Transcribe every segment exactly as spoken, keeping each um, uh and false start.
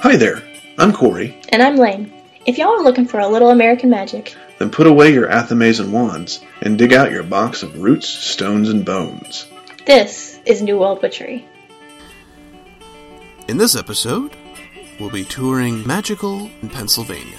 Hi there, I'm Corey. And I'm Lane. If y'all are looking for a little American magic, then put away your Athames and wands and dig out your box of roots, stones, and bones. This is New World Witchery. In this episode, we'll be touring Magical in Pennsylvania.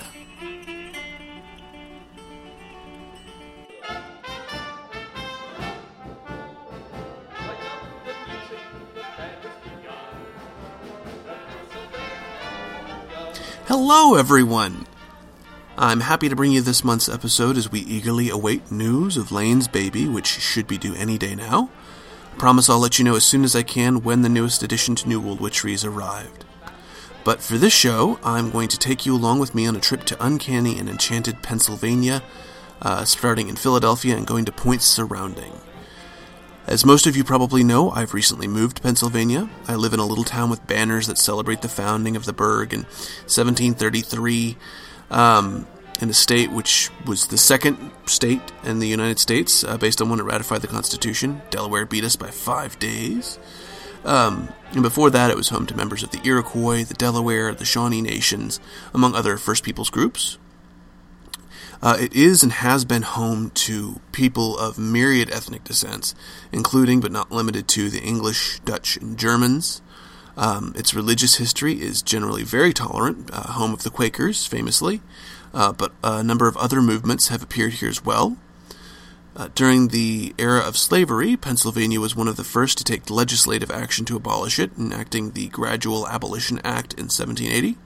Hello, everyone! I'm happy to bring you this month's episode as we eagerly await news of Lane's baby, which should be due any day now. I promise I'll let you know as soon as I can when the newest addition to New World Witchery has arrived. But for this show, I'm going to take you along with me on a trip to uncanny and enchanted Pennsylvania, uh, starting in Philadelphia and going to points surrounding. As most of you probably know, I've recently moved to Pennsylvania. I live in a little town with banners that celebrate the founding of the burgh in seventeen thirty-three, um, in a state which was the second state in the United States, uh, based on when it ratified the Constitution. Delaware beat us by five days. Um, and before that, it was home to members of the Iroquois, the Delaware, the Shawnee Nations, among other First Peoples groups. Uh, it is and has been home to people of myriad ethnic descents, including but not limited to the English, Dutch, and Germans. Um, its religious history is generally very tolerant, uh, home of the Quakers, famously, uh, but a number of other movements have appeared here as well. Uh, during the era of slavery, Pennsylvania was one of the first to take legislative action to abolish it, enacting the Gradual Abolition Act in seventeen eighty.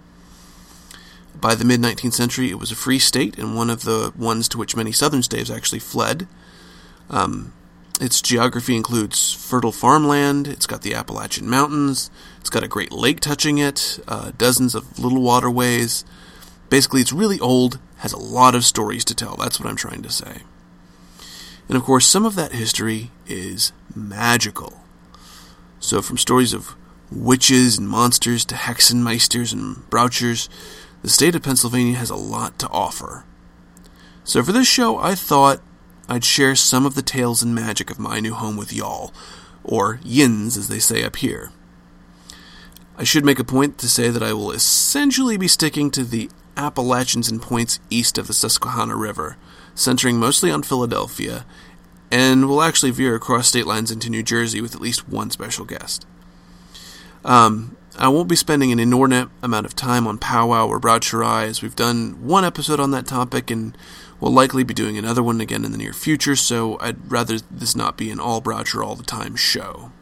By the mid-nineteenth century, it was a free state, and one of the ones to which many southern states actually fled. Um, its geography includes fertile farmland, it's got the Appalachian Mountains, it's got a great lake touching it, uh, dozens of little waterways. Basically, it's really old, has a lot of stories to tell, that's what I'm trying to say. And of course, some of that history is magical. So from stories of witches and monsters to hexenmeisters and brauchers, the state of Pennsylvania has a lot to offer. So for this show, I thought I'd share some of the tales and magic of my new home with y'all, or yins as they say up here. I should make a point to say that I will essentially be sticking to the Appalachians and points east of the Susquehanna River, centering mostly on Philadelphia, and will actually veer across state lines into New Jersey with at least one special guest. Um... I won't be spending an inordinate amount of time on powwow or braucherai, as we've done one episode on that topic and will likely be doing another one again in the near future, so I'd rather this not be an all braucher all the time show.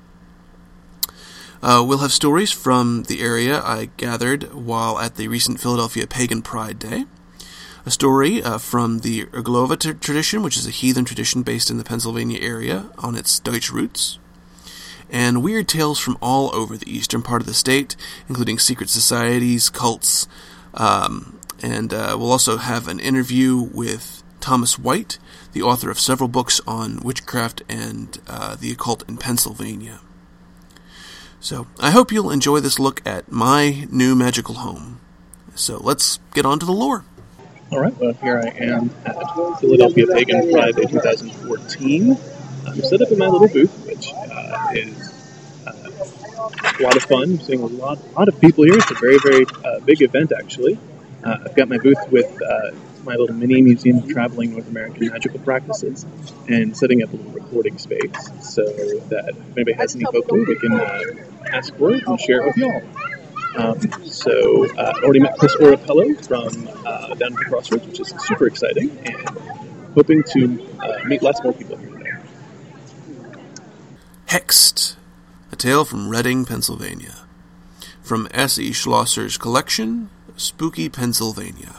Uh, we'll have stories from the area I gathered while at the recent Philadelphia Pagan Pride Day, a story uh, from the Urglova t- tradition, which is a heathen tradition based in the Pennsylvania area on its Deutsch roots, and weird tales from all over the eastern part of the state, including secret societies, cults, um, and uh, we'll also have an interview with Thomas White, the author of several books on witchcraft and uh, the occult in Pennsylvania. So, I hope you'll enjoy this look at my new magical home. So, let's get on to the lore. Alright, well, here I am at Philadelphia Pagan Pride Day twenty fourteen. I'm set up in my little booth, which uh, is uh, a lot of fun. I'm seeing a lot, lot of people here. It's a very, very uh, big event, actually. Uh, I've got my booth with uh, my little mini museum of traveling North American magical practices and setting up a little recording space so that if anybody has any folklore, we can uh, ask for it and share it with y'all. Um, so I uh, already met Chris Orapello from uh, down at the Crossroads, which is super exciting, and hoping to uh, meet lots more people here today. Hexed, a tale from Reading, Pennsylvania. From S E Schlosser's collection, Spooky Pennsylvania.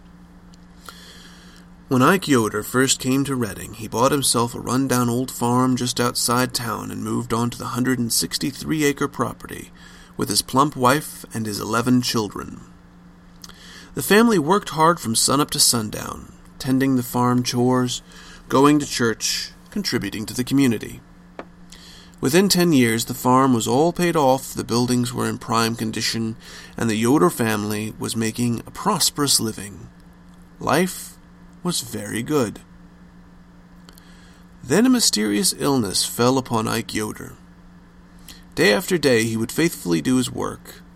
When Ike Yoder first came to Reading, he bought himself a run-down old farm just outside town and moved on to the one hundred sixty-three acre property with his plump wife and his eleven children. The family worked hard from sunup to sundown, tending the farm chores, going to church, contributing to the community. Within ten years, the farm was all paid off, the buildings were in prime condition, and the Yoder family was making a prosperous living. Life was very good. Then a mysterious illness fell upon Ike Yoder. Day after day he would faithfully do his work,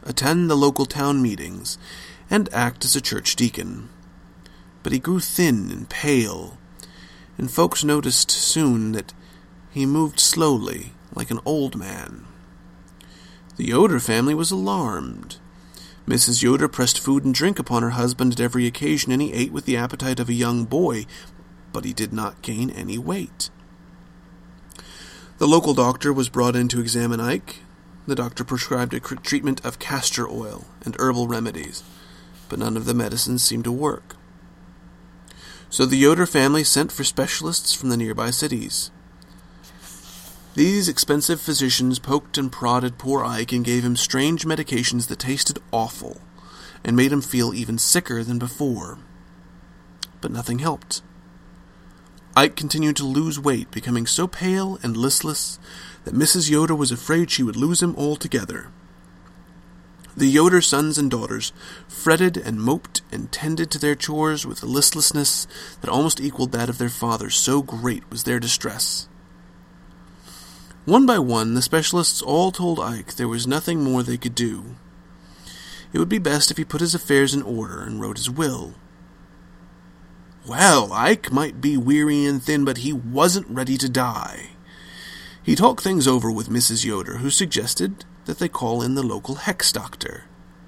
attend the local town meetings, and act as a church deacon. But he grew thin and pale, and folks noticed soon that he moved slowly, like an old man. The Yoder family was alarmed. Missus Yoder pressed food and drink upon her husband at every occasion, and he ate with the appetite of a young boy, but he did not gain any weight. The local doctor was brought in to examine Ike. The doctor prescribed a treatment of castor oil and herbal remedies, but none of the medicines seemed to work. So the Yoder family sent for specialists from the nearby cities. These expensive physicians poked and prodded poor Ike and gave him strange medications that tasted awful and made him feel even sicker than before. But nothing helped. Ike continued to lose weight, becoming so pale and listless that Missus Yoder was afraid she would lose him altogether. The Yoder sons and daughters fretted and moped and tended to their chores with a listlessness that almost equaled that of their father, so great was their distress. One by one, the specialists all told Ike there was nothing more they could do. It would be best if he put his affairs in order and wrote his will. Well, Ike might be weary and thin, but he wasn't ready to die. He talked things over with Missus Yoder, who suggested that they call in the local hex doctor.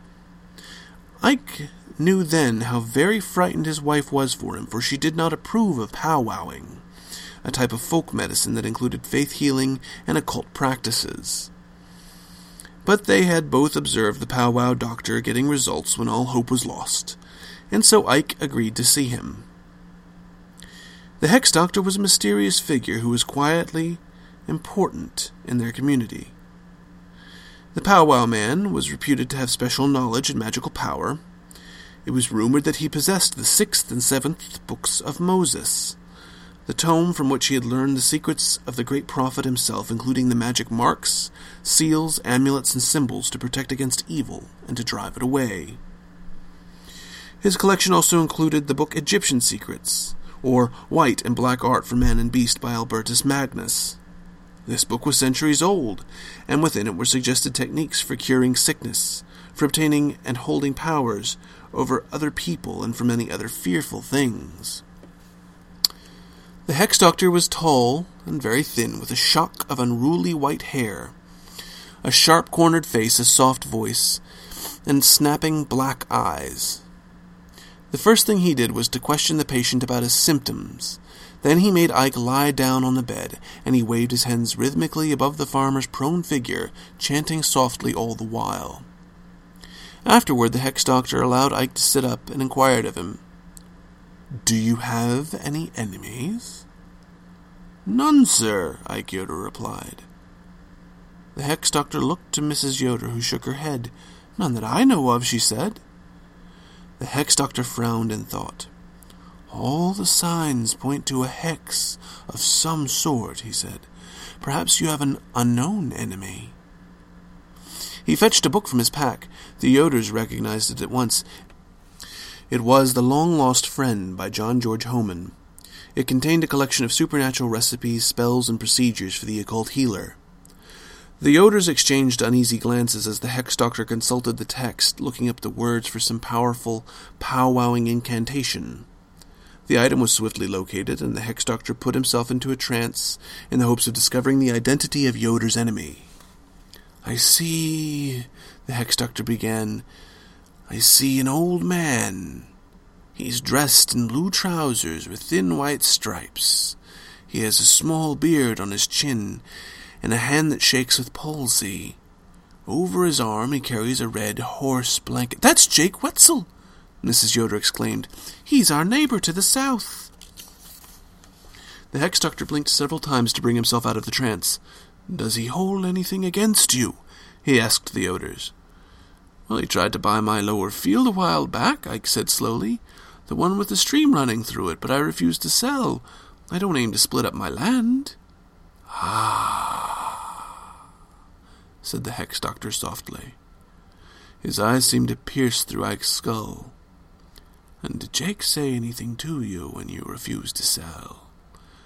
Ike knew then how very frightened his wife was for him, for she did not approve of powwowing, a type of folk medicine that included faith healing and occult practices. But they had both observed the powwow doctor getting results when all hope was lost, and so Ike agreed to see him. The hex doctor was a mysterious figure who was quietly important in their community. The powwow man was reputed to have special knowledge and magical power. It was rumored that he possessed the sixth and seventh books of Moses, the tome from which he had learned the secrets of the great prophet himself, including the magic marks, seals, amulets, and symbols to protect against evil and to drive it away. His collection also included the book Egyptian Secrets, or White and Black Art for Man and Beast by Albertus Magnus. This book was centuries old, and within it were suggested techniques for curing sickness, for obtaining and holding powers over other people, and for many other fearful things. The hex doctor was tall and very thin, with a shock of unruly white hair, a sharp-cornered face, a soft voice, and snapping black eyes. The first thing he did was to question the patient about his symptoms. Then he made Ike lie down on the bed, and he waved his hands rhythmically above the farmer's prone figure, chanting softly all the while. Afterward, the hex doctor allowed Ike to sit up and inquired of him, "Do you have any enemies?" "None, sir," Ike Yoder replied. The hex doctor looked to Missus Yoder, who shook her head. "None that I know of," she said. The hex doctor frowned and thought. "All the signs point to a hex of some sort," he said. "Perhaps you have an unknown enemy." He fetched a book from his pack. The Yoders recognized it at once. It was The Long-Lost Friend by John George Homan. It contained a collection of supernatural recipes, spells, and procedures for the occult healer. The Yoders exchanged uneasy glances as the hex doctor consulted the text, looking up the words for some powerful, powwowing incantation. The item was swiftly located, and the hex doctor put himself into a trance in the hopes of discovering the identity of Yoder's enemy. "I see," the hex doctor began, "I see an old man. He's dressed in blue trousers with thin white stripes. He has a small beard on his chin and a hand that shakes with palsy. Over his arm he carries a red horse blanket." "That's Jake Wetzel!" Missus Yoder exclaimed. "He's our neighbor to the south." The hex doctor blinked several times to bring himself out of the trance. "Does he hold anything against you?" he asked the Yoders. "Well, he tried to buy my lower field a while back," Ike said slowly. "The one with the stream running through it, but I refused to sell. I don't aim to split up my land." "Ah," said the hex doctor softly. His eyes seemed to pierce through Ike's skull. "And did Jake say anything to you when you refused to sell?"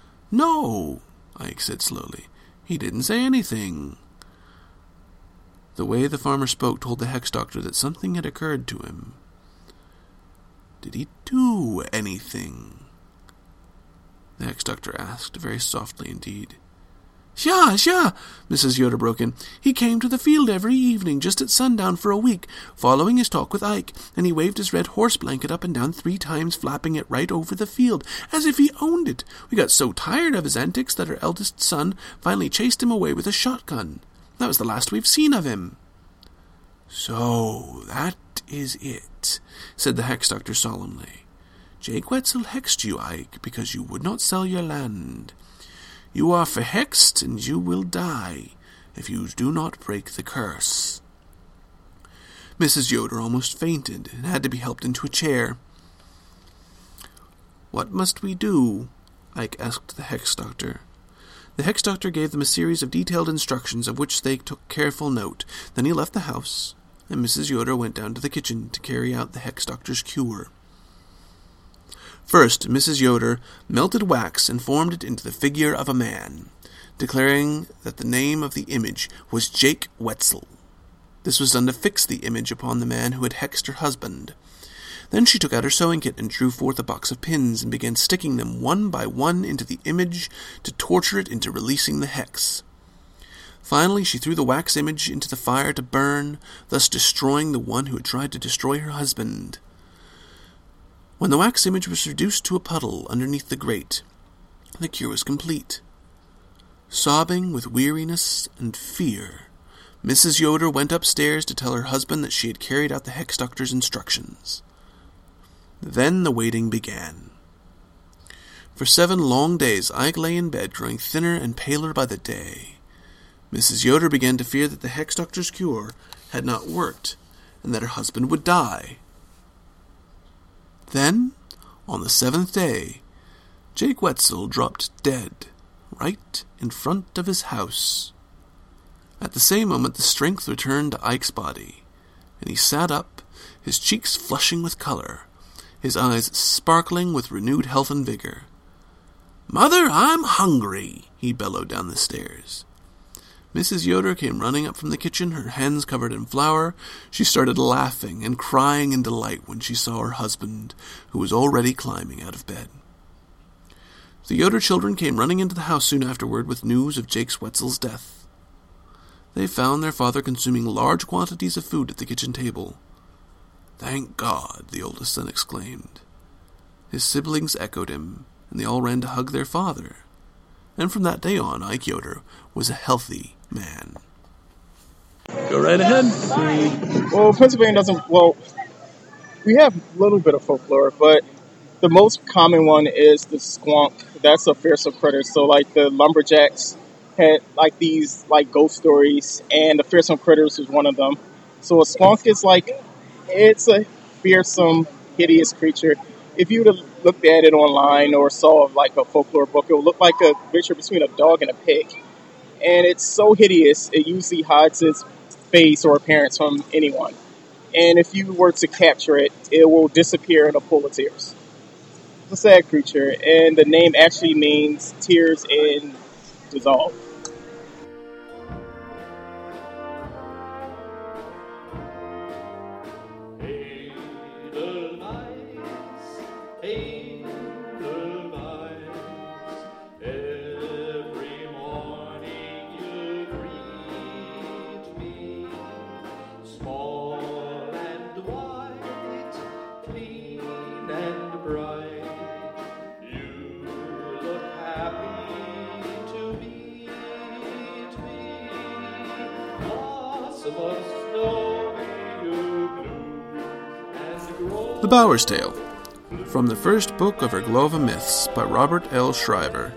"No," Ike said slowly. "He didn't say anything." The way the farmer spoke told the Hex Doctor that something had occurred to him. Did he do anything? The Hex Doctor asked, very softly indeed. Sure, sure, Missus Yoder broke in. He came to the field every evening, just at sundown for a week, following his talk with Ike, and he waved his red horse blanket up and down three times, flapping it right over the field, as if he owned it. We got so tired of his antics that our eldest son finally chased him away with a shotgun. That was the last we've seen of him. So, that is it, said the Hex Doctor solemnly. Jake Wetzel hexed you, Ike, because you would not sell your land. You are verhexed, and you will die if you do not break the curse. Missus Yoder almost fainted and had to be helped into a chair. What must we do? Ike asked the Hex Doctor. The Hex Doctor gave them a series of detailed instructions of which they took careful note. Then he left the house, and Missus Yoder went down to the kitchen to carry out the Hex Doctor's cure. First, Missus Yoder melted wax and formed it into the figure of a man, declaring that the name of the image was Jake Wetzel. This was done to fix the image upon the man who had hexed her husband. Then she took out her sewing kit and drew forth a box of pins and began sticking them one by one into the image to torture it into releasing the hex. Finally, she threw the wax image into the fire to burn, thus destroying the one who had tried to destroy her husband. When the wax image was reduced to a puddle underneath the grate, the cure was complete. Sobbing with weariness and fear, Missus Yoder went upstairs to tell her husband that she had carried out the Hex Doctor's instructions. Then the waiting began. For seven long days, Ike lay in bed, growing thinner and paler by the day. Missus Yoder began to fear that the Hex Doctor's cure had not worked, and that her husband would die. Then, on the seventh day, Jake Wetzel dropped dead, right in front of his house. At the same moment, the strength returned to Ike's body, and he sat up, his cheeks flushing with color, his eyes sparkling with renewed health and vigor. "Mother, I'm hungry," he bellowed down the stairs. Missus Yoder came running up from the kitchen, her hands covered in flour. She started laughing and crying in delight when she saw her husband, who was already climbing out of bed. The Yoder children came running into the house soon afterward with news of Jake Wetzel's death. They found their father consuming large quantities of food at the kitchen table. "Thank God," the oldest son exclaimed. His siblings echoed him, and they all ran to hug their father. And from that day on, Ike Yoder was a healthy man. Go right ahead. Well, Pennsylvania doesn't, well, we have a little bit of folklore, but the most common one is the squonk. That's a fearsome critter. So, like, the lumberjacks had, like, these, like, ghost stories, and the fearsome critters was one of them. So a squonk is, like, it's a fearsome, hideous creature. If you would have looked at it online or saw, like, a folklore book, it would look like a mixture between a dog and a pig. And it's so hideous, it usually hides its face or appearance from anyone. And if you were to capture it, it will disappear in a pool of tears. It's a sad creature, and the name actually means tears in dissolve. The Bower's Tale, from the first book of Erglova Myths by Robert L. Shriver.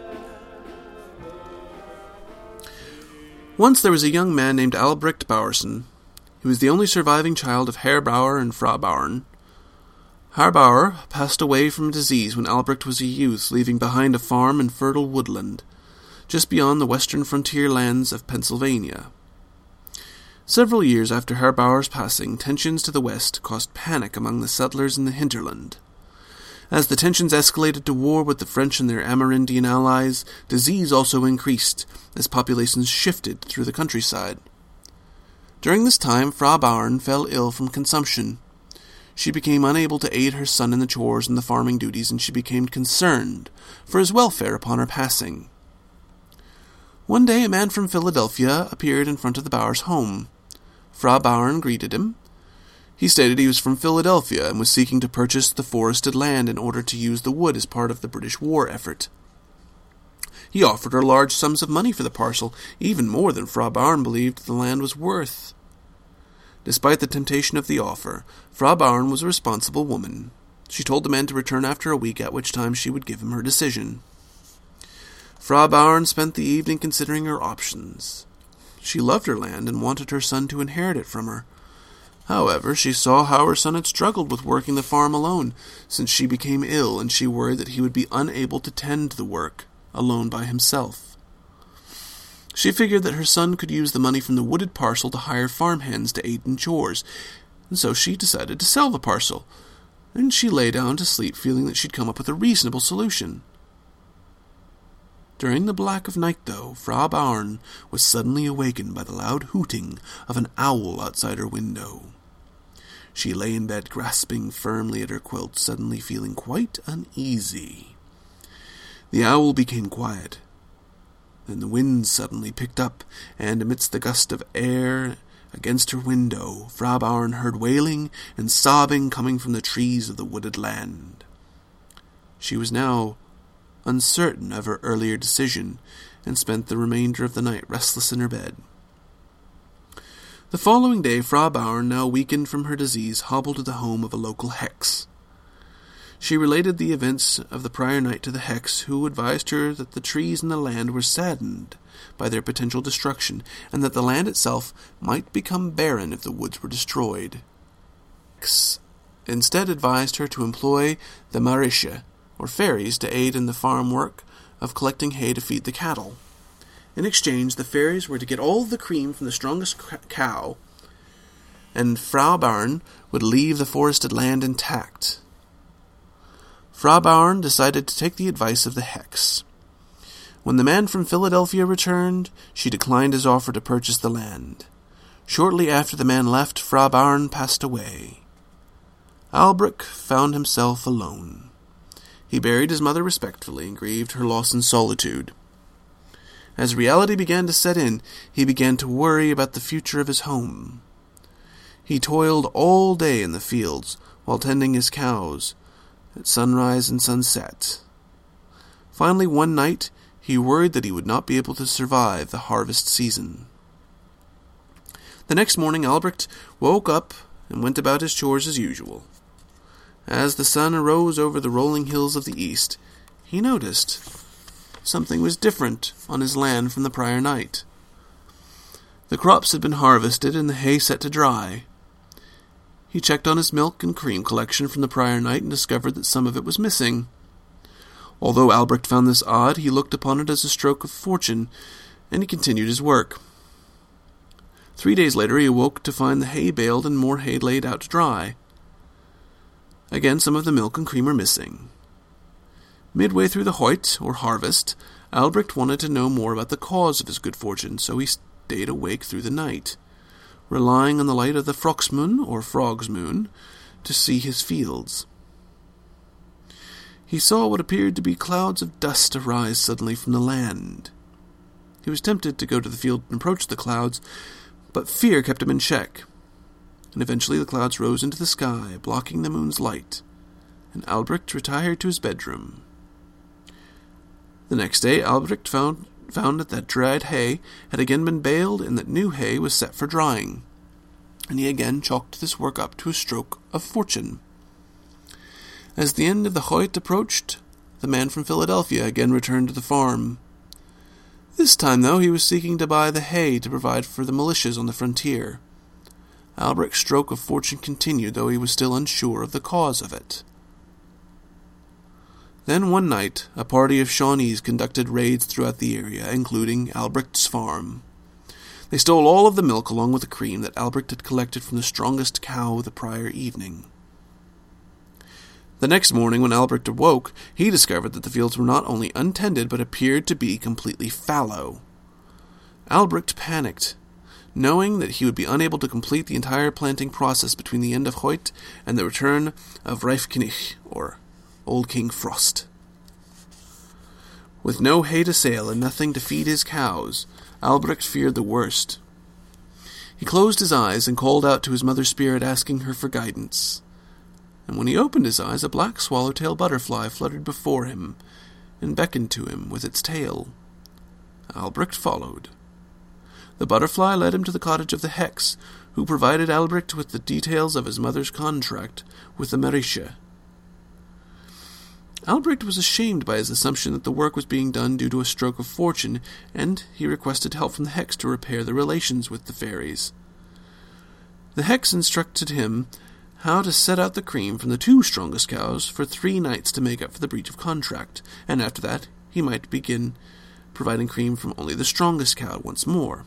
Once there was a young man named Albrecht Bowerson. He was the only surviving child of Herr Bauer and Frau Bauern. Herr Bauer passed away from disease when Albrecht was a youth, leaving behind a farm and fertile woodland, just beyond the western frontier lands of Pennsylvania. Several years after Herr Bauer's passing, tensions to the west caused panic among the settlers in the hinterland. As the tensions escalated to war with the French and their Amerindian allies, disease also increased as populations shifted through the countryside. During this time, Frau Bauern fell ill from consumption. She became unable to aid her son in the chores and the farming duties, and she became concerned for his welfare upon her passing. One day a man from Philadelphia appeared in front of the Bauer's home. Frau Bauern greeted him. He stated he was from Philadelphia and was seeking to purchase the forested land in order to use the wood as part of the British war effort. He offered her large sums of money for the parcel, even more than Frau Bauern believed the land was worth. Despite the temptation of the offer, Frau Bauern was a responsible woman. She told the man to return after a week, at which time she would give him her decision. Frau Bauern spent the evening considering her options. She loved her land and wanted her son to inherit it from her. However, she saw how her son had struggled with working the farm alone, since she became ill, and she worried that he would be unable to tend the work alone by himself. She figured that her son could use the money from the wooded parcel to hire farmhands to aid in chores, and so she decided to sell the parcel, and she lay down to sleep feeling that she'd come up with a reasonable solution. During the black of night, though, Frau Bauern was suddenly awakened by the loud hooting of an owl outside her window. She lay in bed grasping firmly at her quilt, suddenly feeling quite uneasy. The owl became quiet. Then the wind suddenly picked up, and amidst the gust of air against her window, Frau Bauern heard wailing and sobbing coming from the trees of the wooded land. She was now uncertain of her earlier decision, and spent the remainder of the night restless in her bed. The following day, Frau Bauern, now weakened from her disease, hobbled to the home of a local hex. She related the events of the prior night to the hex, who advised her that the trees and the land were saddened by their potential destruction, and that the land itself might become barren if the woods were destroyed. Hex instead advised her to employ the Marische, or fairies, to aid in the farm work of collecting hay to feed the cattle. In exchange, the fairies were to get all the cream from the strongest cow, and Frau Bauern would leave the forested land intact. Frau Bauern decided to take the advice of the hex. When the man from Philadelphia returned, she declined his offer to purchase the land. Shortly after the man left, Frau Bauern passed away. Albrecht found himself alone. He buried his mother respectfully and grieved her loss in solitude. As reality began to set in, he began to worry about the future of his home. He toiled all day in the fields while tending his cows, at sunrise and sunset. Finally, one night, he worried that he would not be able to survive the harvest season. The next morning, Albrecht woke up and went about his chores as usual. As the sun arose over the rolling hills of the east, he noticed something was different on his land from the prior night. The crops had been harvested and the hay set to dry. He checked on his milk and cream collection from the prior night and discovered that some of it was missing. Although Albrecht found this odd, he looked upon it as a stroke of fortune, and he continued his work. Three days later he awoke to find the hay baled and more hay laid out to dry. Again, some of the milk and cream were missing. Midway through the Hoyt, or harvest, Albrecht wanted to know more about the cause of his good fortune, so he stayed awake through the night, relying on the light of the Froxmoon, or Frog's Moon, to see his fields. He saw what appeared to be clouds of dust arise suddenly from the land. He was tempted to go to the field and approach the clouds, but fear kept him in check, and eventually the clouds rose into the sky, blocking the moon's light, and Albrecht retired to his bedroom. The next day, Albrecht found found that that dried hay had again been baled and that new hay was set for drying, and he again chalked this work up to a stroke of fortune. As the end of the Hoyt approached, the man from Philadelphia again returned to the farm. This time, though, he was seeking to buy the hay to provide for the militias on the frontier. Albrecht's stroke of fortune continued, though he was still unsure of the cause of it. Then one night, a party of Shawnees conducted raids throughout the area, including Albrecht's farm. They stole all of the milk along with the cream that Albrecht had collected from the strongest cow the prior evening. The next morning, when Albrecht awoke, he discovered that the fields were not only untended, but appeared to be completely fallow. Albrecht panicked. knowing that he would be unable to complete the entire planting process between the end of Hoyt and the return of Reifkinich, or Old King Frost. With no hay to sail and nothing to feed his cows, Albrecht feared the worst. He closed his eyes and called out to his mother spirit, asking her for guidance. And when he opened his eyes, a black swallowtail butterfly fluttered before him and beckoned to him with its tail. Albrecht followed. The butterfly led him to the cottage of the Hex, who provided Albrecht with the details of his mother's contract with the Marisha. Albrecht was ashamed by his assumption that the work was being done due to a stroke of fortune, and he requested help from the Hex to repair the relations with the fairies. The Hex instructed him how to set out the cream from the two strongest cows for three nights to make up for the breach of contract, and after that he might begin providing cream from only the strongest cow once more.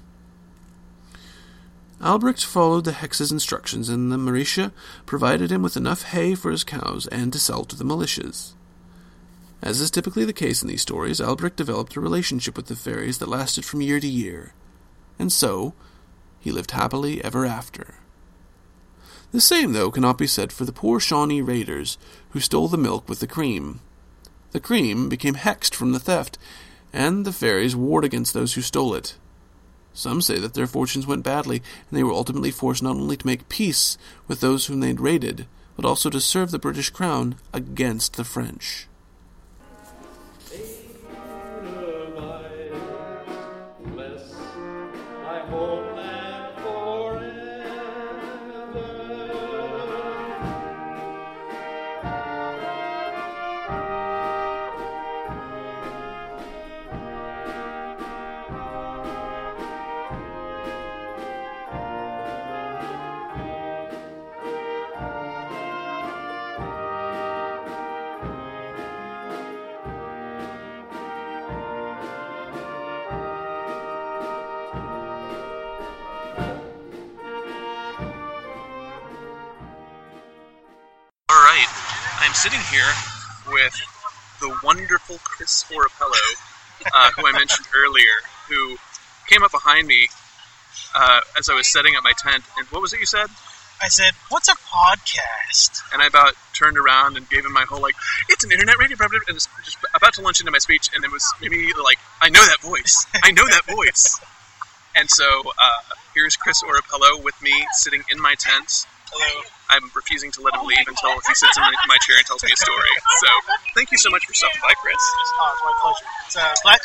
Albrecht followed the Hex's instructions, and the Marisha provided him with enough hay for his cows and to sell to the militias. As is typically the case in these stories, Albrecht developed a relationship with the fairies that lasted from year to year, and so he lived happily ever after. The same, though, cannot be said for the poor Shawnee raiders who stole the milk with the cream. The cream became hexed from the theft, and the fairies warred against those who stole it. Some say that their fortunes went badly, and they were ultimately forced not only to make peace with those whom they had raided, but also to serve the British crown against the French. I'm sitting here with the wonderful Chris Orapello, uh, who I mentioned earlier, who came up behind me uh, as I was setting up my tent. And what was it you said? I said, "What's a podcast?" And I about turned around and gave him my whole, like, it's an internet radio program, and was just about to launch into my speech, and it was immediately like, I know that voice. I know that voice. And so uh, here's Chris Orapello with me sitting in my tent. Hello. I'm refusing to let him leave until he sits in my chair and tells me a story. So, thank you so much for stopping by, Chris. Oh, it's my pleasure. It's uh, glad.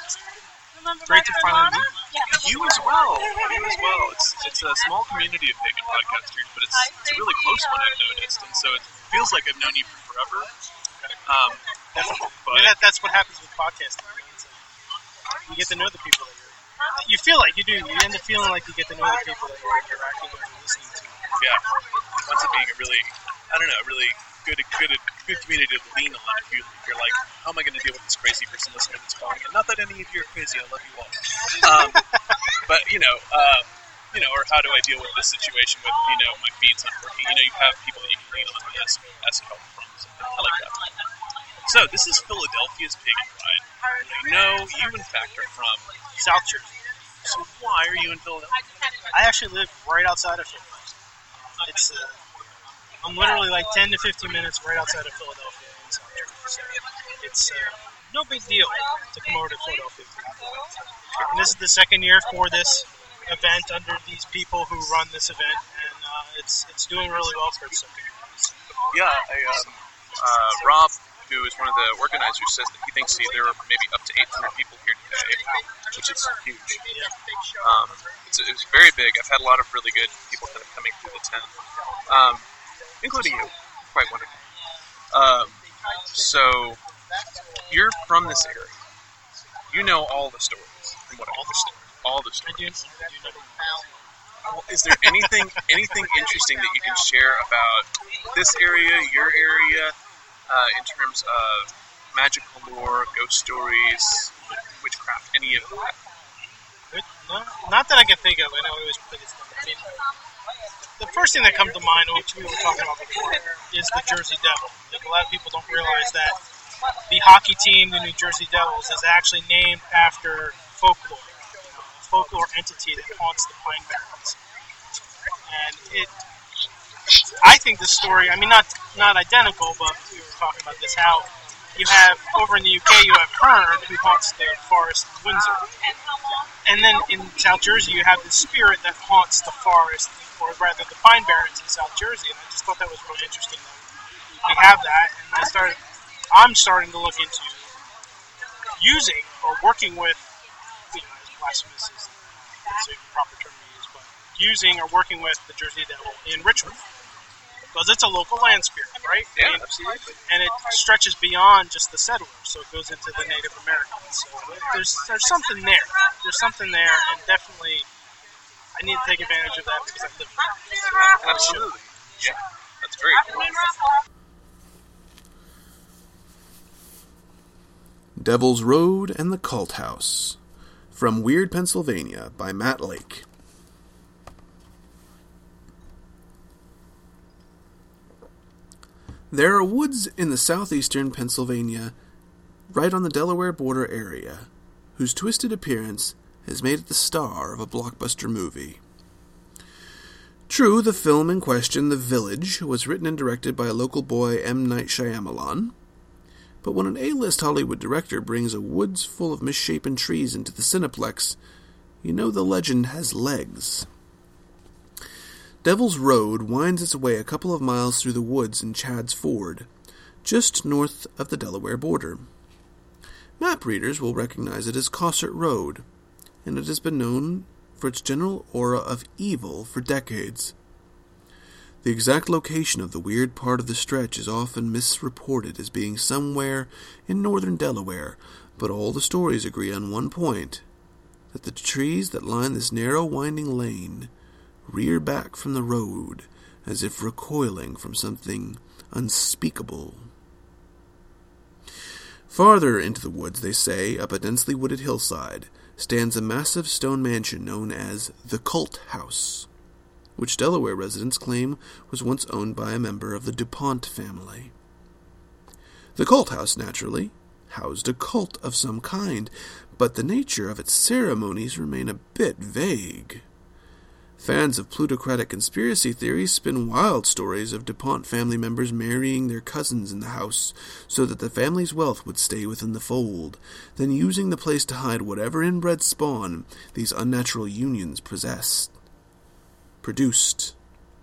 Great to finally meet you as well. You as well. It's it's a small community of pagan podcasters, but it's it's a really close one, I've noticed, and so it feels like I've known you for forever. Um, but I mean, that, that's what happens with podcasting. You know? It's like, you get to know the people that you're. You feel like you do. You end up feeling like you get to know the people that you're interacting with and listening to. Yeah, it winds up being a really, I don't know, really good, good, good community to lean on. If, you, if you're like, how am I going to deal with this crazy person listening to this calling? And not that any of you are crazy, I love you all. Um, but you know, uh, you know, or how do I deal with this situation with, you know, my feed's not working? You know, you have people that you can lean on and ask, ask help from. So I like that. So this is Philadelphia's Pagan Pride. I know you, in fact, are from South Jersey. So why are you in Philadelphia? I actually live right outside of Philadelphia. It's uh, I'm literally like ten to fifteen minutes right outside of Philadelphia in South Jersey. So it's uh, no big deal to come over to Philadelphia. And this is the second year for this event under these people who run this event, and uh, it's it's doing really well for its second year. So. Yeah, I, um, uh, Rob, who is one of the organizers, says that he thinks there are maybe up to eight hundred people here today, which is huge. Um, it's, it's very big. I've had a lot of really good people kind of coming through the tent, um, including you. Quite wonderful. Um, so, you're from this area. You know all the stories. From what all the stories. All the stories. Well, is there anything anything interesting that you can share about this area, your area, uh, in terms of magical lore, ghost stories, witchcraft, any of that? No, not that I can think of. I know it was pretty fun. I mean, the first thing that comes to mind, which we were talking about before, is the Jersey Devil. Like, a lot of people don't realize that the hockey team, the New Jersey Devils, is actually named after folklore. You know, folklore entity that haunts the Pine Barrens. And it, I think this story, I mean, not not identical, but we were talking about this, how you have, over in the U K, you have Hearn, who haunts the forest of Windsor. And then in South Jersey, you have the spirit that haunts the forest, or rather the Pine Barrens in South Jersey. And I just thought that was really interesting that we have that. And I started, I'm starting to look into using or working with, you know, as blasphemous as that's the proper term to use, but using or working with the Jersey Devil in Richmond. Because it's a local land spirit, right? Yeah, I mean, absolutely. And it stretches beyond just the settlers, so it goes into the Native Americans. So there's there's something there. There's something there, and definitely I need to take advantage of that because I live there. Absolutely. Yeah, that's very cool. Devil's Road and the Cult House. From Weird, Pennsylvania, by Matt Lake. There are woods in the southeastern Pennsylvania, right on the Delaware border area, whose twisted appearance has made it the star of a blockbuster movie. True, the film in question, The Village, was written and directed by a local boy, M. Night Shyamalan, but when an A-list Hollywood director brings a woods full of misshapen trees into the Cineplex, you know the legend has legs. Devil's Road winds its way a couple of miles through the woods in Chadds Ford, just north of the Delaware border. Map readers will recognize it as Cossert Road, and it has been known for its general aura of evil for decades. The exact location of the weird part of the stretch is often misreported as being somewhere in northern Delaware, but all the stories agree on one point, that the trees that line this narrow winding lane rear back from the road as if recoiling from something unspeakable. Farther into the woods, they say, up a densely wooded hillside, stands a massive stone mansion known as the Cult House, which Delaware residents claim was once owned by a member of the DuPont family. The Cult House, naturally, housed a cult of some kind, but the nature of its ceremonies remain a bit vague. Fans of plutocratic conspiracy theories spin wild stories of DuPont family members marrying their cousins in the house so that the family's wealth would stay within the fold, then using the place to hide whatever inbred spawn these unnatural unions possessed. Produced.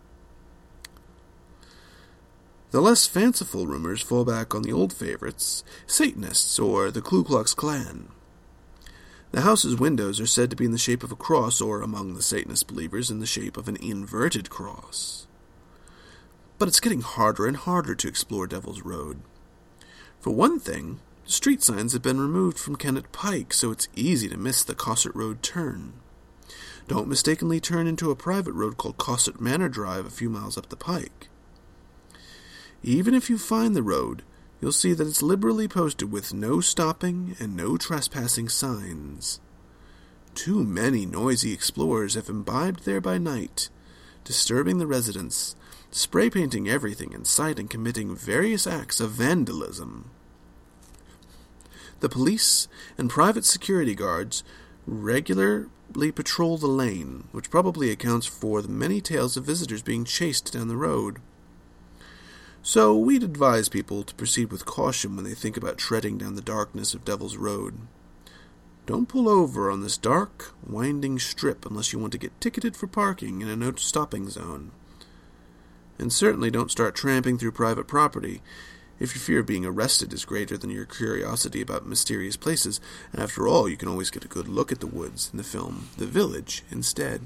The less fanciful rumors fall back on the old favorites, Satanists or the Ku Klux Klan. The house's windows are said to be in the shape of a cross, or, among the Satanist believers, in the shape of an inverted cross. But it's getting harder and harder to explore Devil's Road. For one thing, the street signs have been removed from Kennett Pike, so it's easy to miss the Cossert Road turn. Don't mistakenly turn into a private road called Cossert Manor Drive a few miles up the pike. Even if you find the road, you'll see that it's liberally posted with no stopping and no trespassing signs. Too many noisy explorers have imbibed there by night, disturbing the residents, spray painting everything in sight and committing various acts of vandalism. The police and private security guards regularly patrol the lane, which probably accounts for the many tales of visitors being chased down the road. So we'd advise people to proceed with caution when they think about treading down the darkness of Devil's Road. Don't pull over on this dark, winding strip unless you want to get ticketed for parking in a no-stopping zone. And certainly don't start tramping through private property if your fear of being arrested is greater than your curiosity about mysterious places, and after all, you can always get a good look at the woods in the film The Village instead.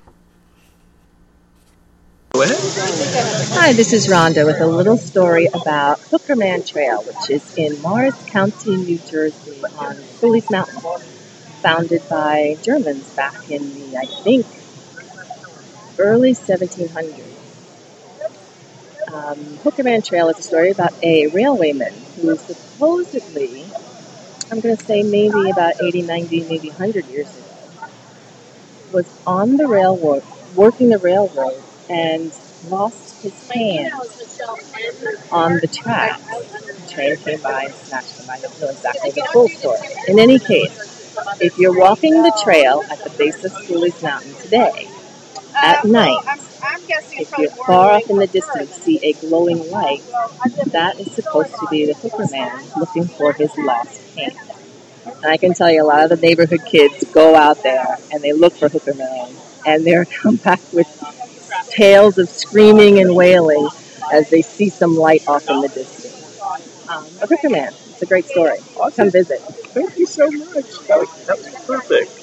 Go ahead. Hi, this is Rhonda with a little story about Hookerman Trail, which is in Morris County, New Jersey, on Cooley's Mountain, founded by Germans back in the, I think, early seventeen hundreds. Um, Hookerman Trail is a story about a railwayman who supposedly, I'm going to say maybe about eighty, ninety, maybe one hundred years ago, was on the railroad, working the railroad, and lost his hand on the track. The train came by and snatched him. I don't know exactly the full story. In any case, If you're walking the trail at the base of Schooley's Mountain today, at night, if you're far off in the distance see a glowing light, that is supposed to be the Hooker Man looking for his lost hand. And I can tell you a lot of the neighborhood kids go out there and they look for Hooker Man, and they come back with tales of screaming and wailing as they see some light off in the distance. Um, a Hooker Man. It's a great story. Come visit. Thank you so much. That was, that was perfect.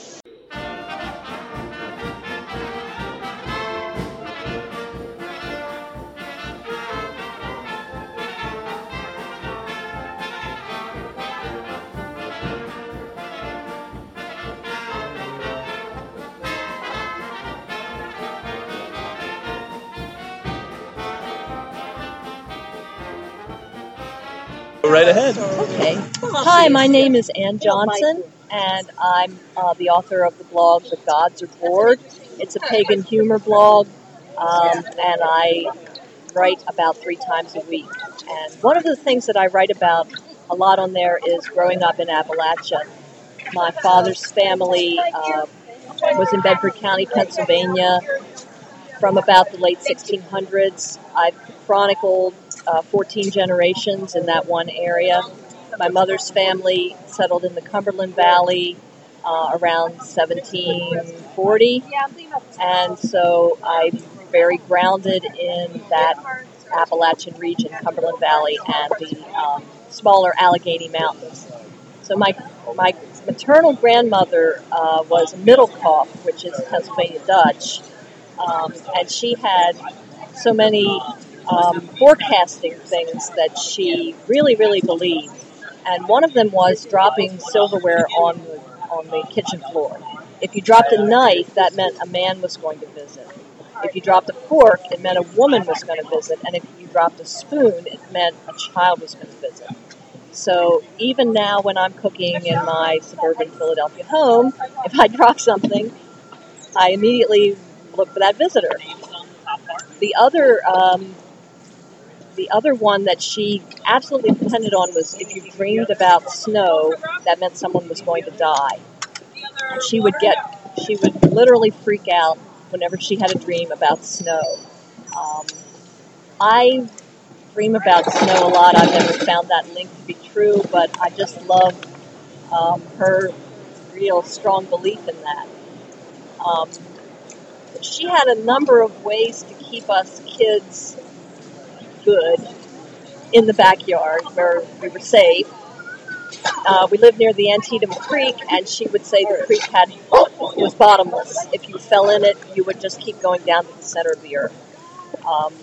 Go right ahead. Okay. Hi, my name is Ann Johnson, and I'm uh, the author of the blog The Gods Are Bored. It's a pagan humor blog, um, and I write about three times a week. And one of the things that I write about a lot on there is growing up in Appalachia. My father's family uh, was in Bedford County, Pennsylvania, from about the late sixteen hundreds. I've chronicled uh, fourteen generations in that one area. My mother's family settled in the Cumberland Valley uh, around seventeen forty, and so I'm very grounded in that Appalachian region, Cumberland Valley, and the um, smaller Allegheny Mountains. So my my maternal grandmother uh, was a Middlecoff, which is Pennsylvania Dutch, um, and she had so many um, forecasting things that she really, really believed. And one of them was dropping silverware on the, on the kitchen floor. If you dropped a knife, that meant a man was going to visit. If you dropped a fork, it meant a woman was going to visit. And if you dropped a spoon, it meant a child was going to visit. So even now when I'm cooking in my suburban Philadelphia home, if I drop something, I immediately look for that visitor. The other... Um, The other one that she absolutely depended on was if you dreamed about snow, that meant someone was going to die. And she would get, she would literally freak out whenever she had a dream about snow. Um, I dream about snow a lot. I've never found that link to be true, but I just love um, her real strong belief in that. Um, she had a number of ways to keep us kids good in the backyard where we were safe. Uh, we lived near the Antietam Creek, and she would say the creek had was bottomless. If you fell in it, you would just keep going down to the center of the earth. Um,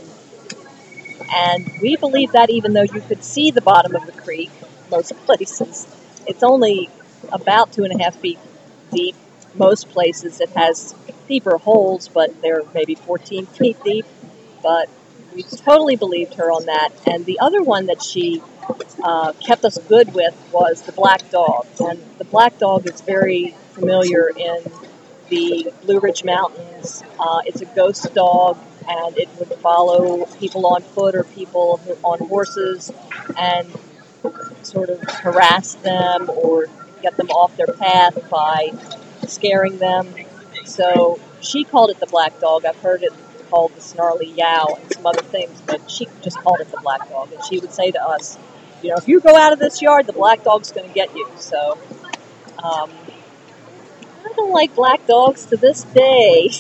and we believed that even though you could see the bottom of the creek, most places, it's only about two and a half feet deep. Most places it has deeper holes, but they're maybe fourteen feet deep. But we totally believed her on that. And the other one that she uh, kept us good with was the black dog. And the black dog is very familiar in the Blue Ridge Mountains. Uh, it's a ghost dog, and it would follow people on foot or people on horses and sort of harass them or get them off their path by scaring them. So she called it the black dog. I've heard it called the snarly yow and some other things, but she just called it the black dog. And she would say to us, you know, if you go out of this yard, the black dog's going to get you. So um, I don't like black dogs to this day.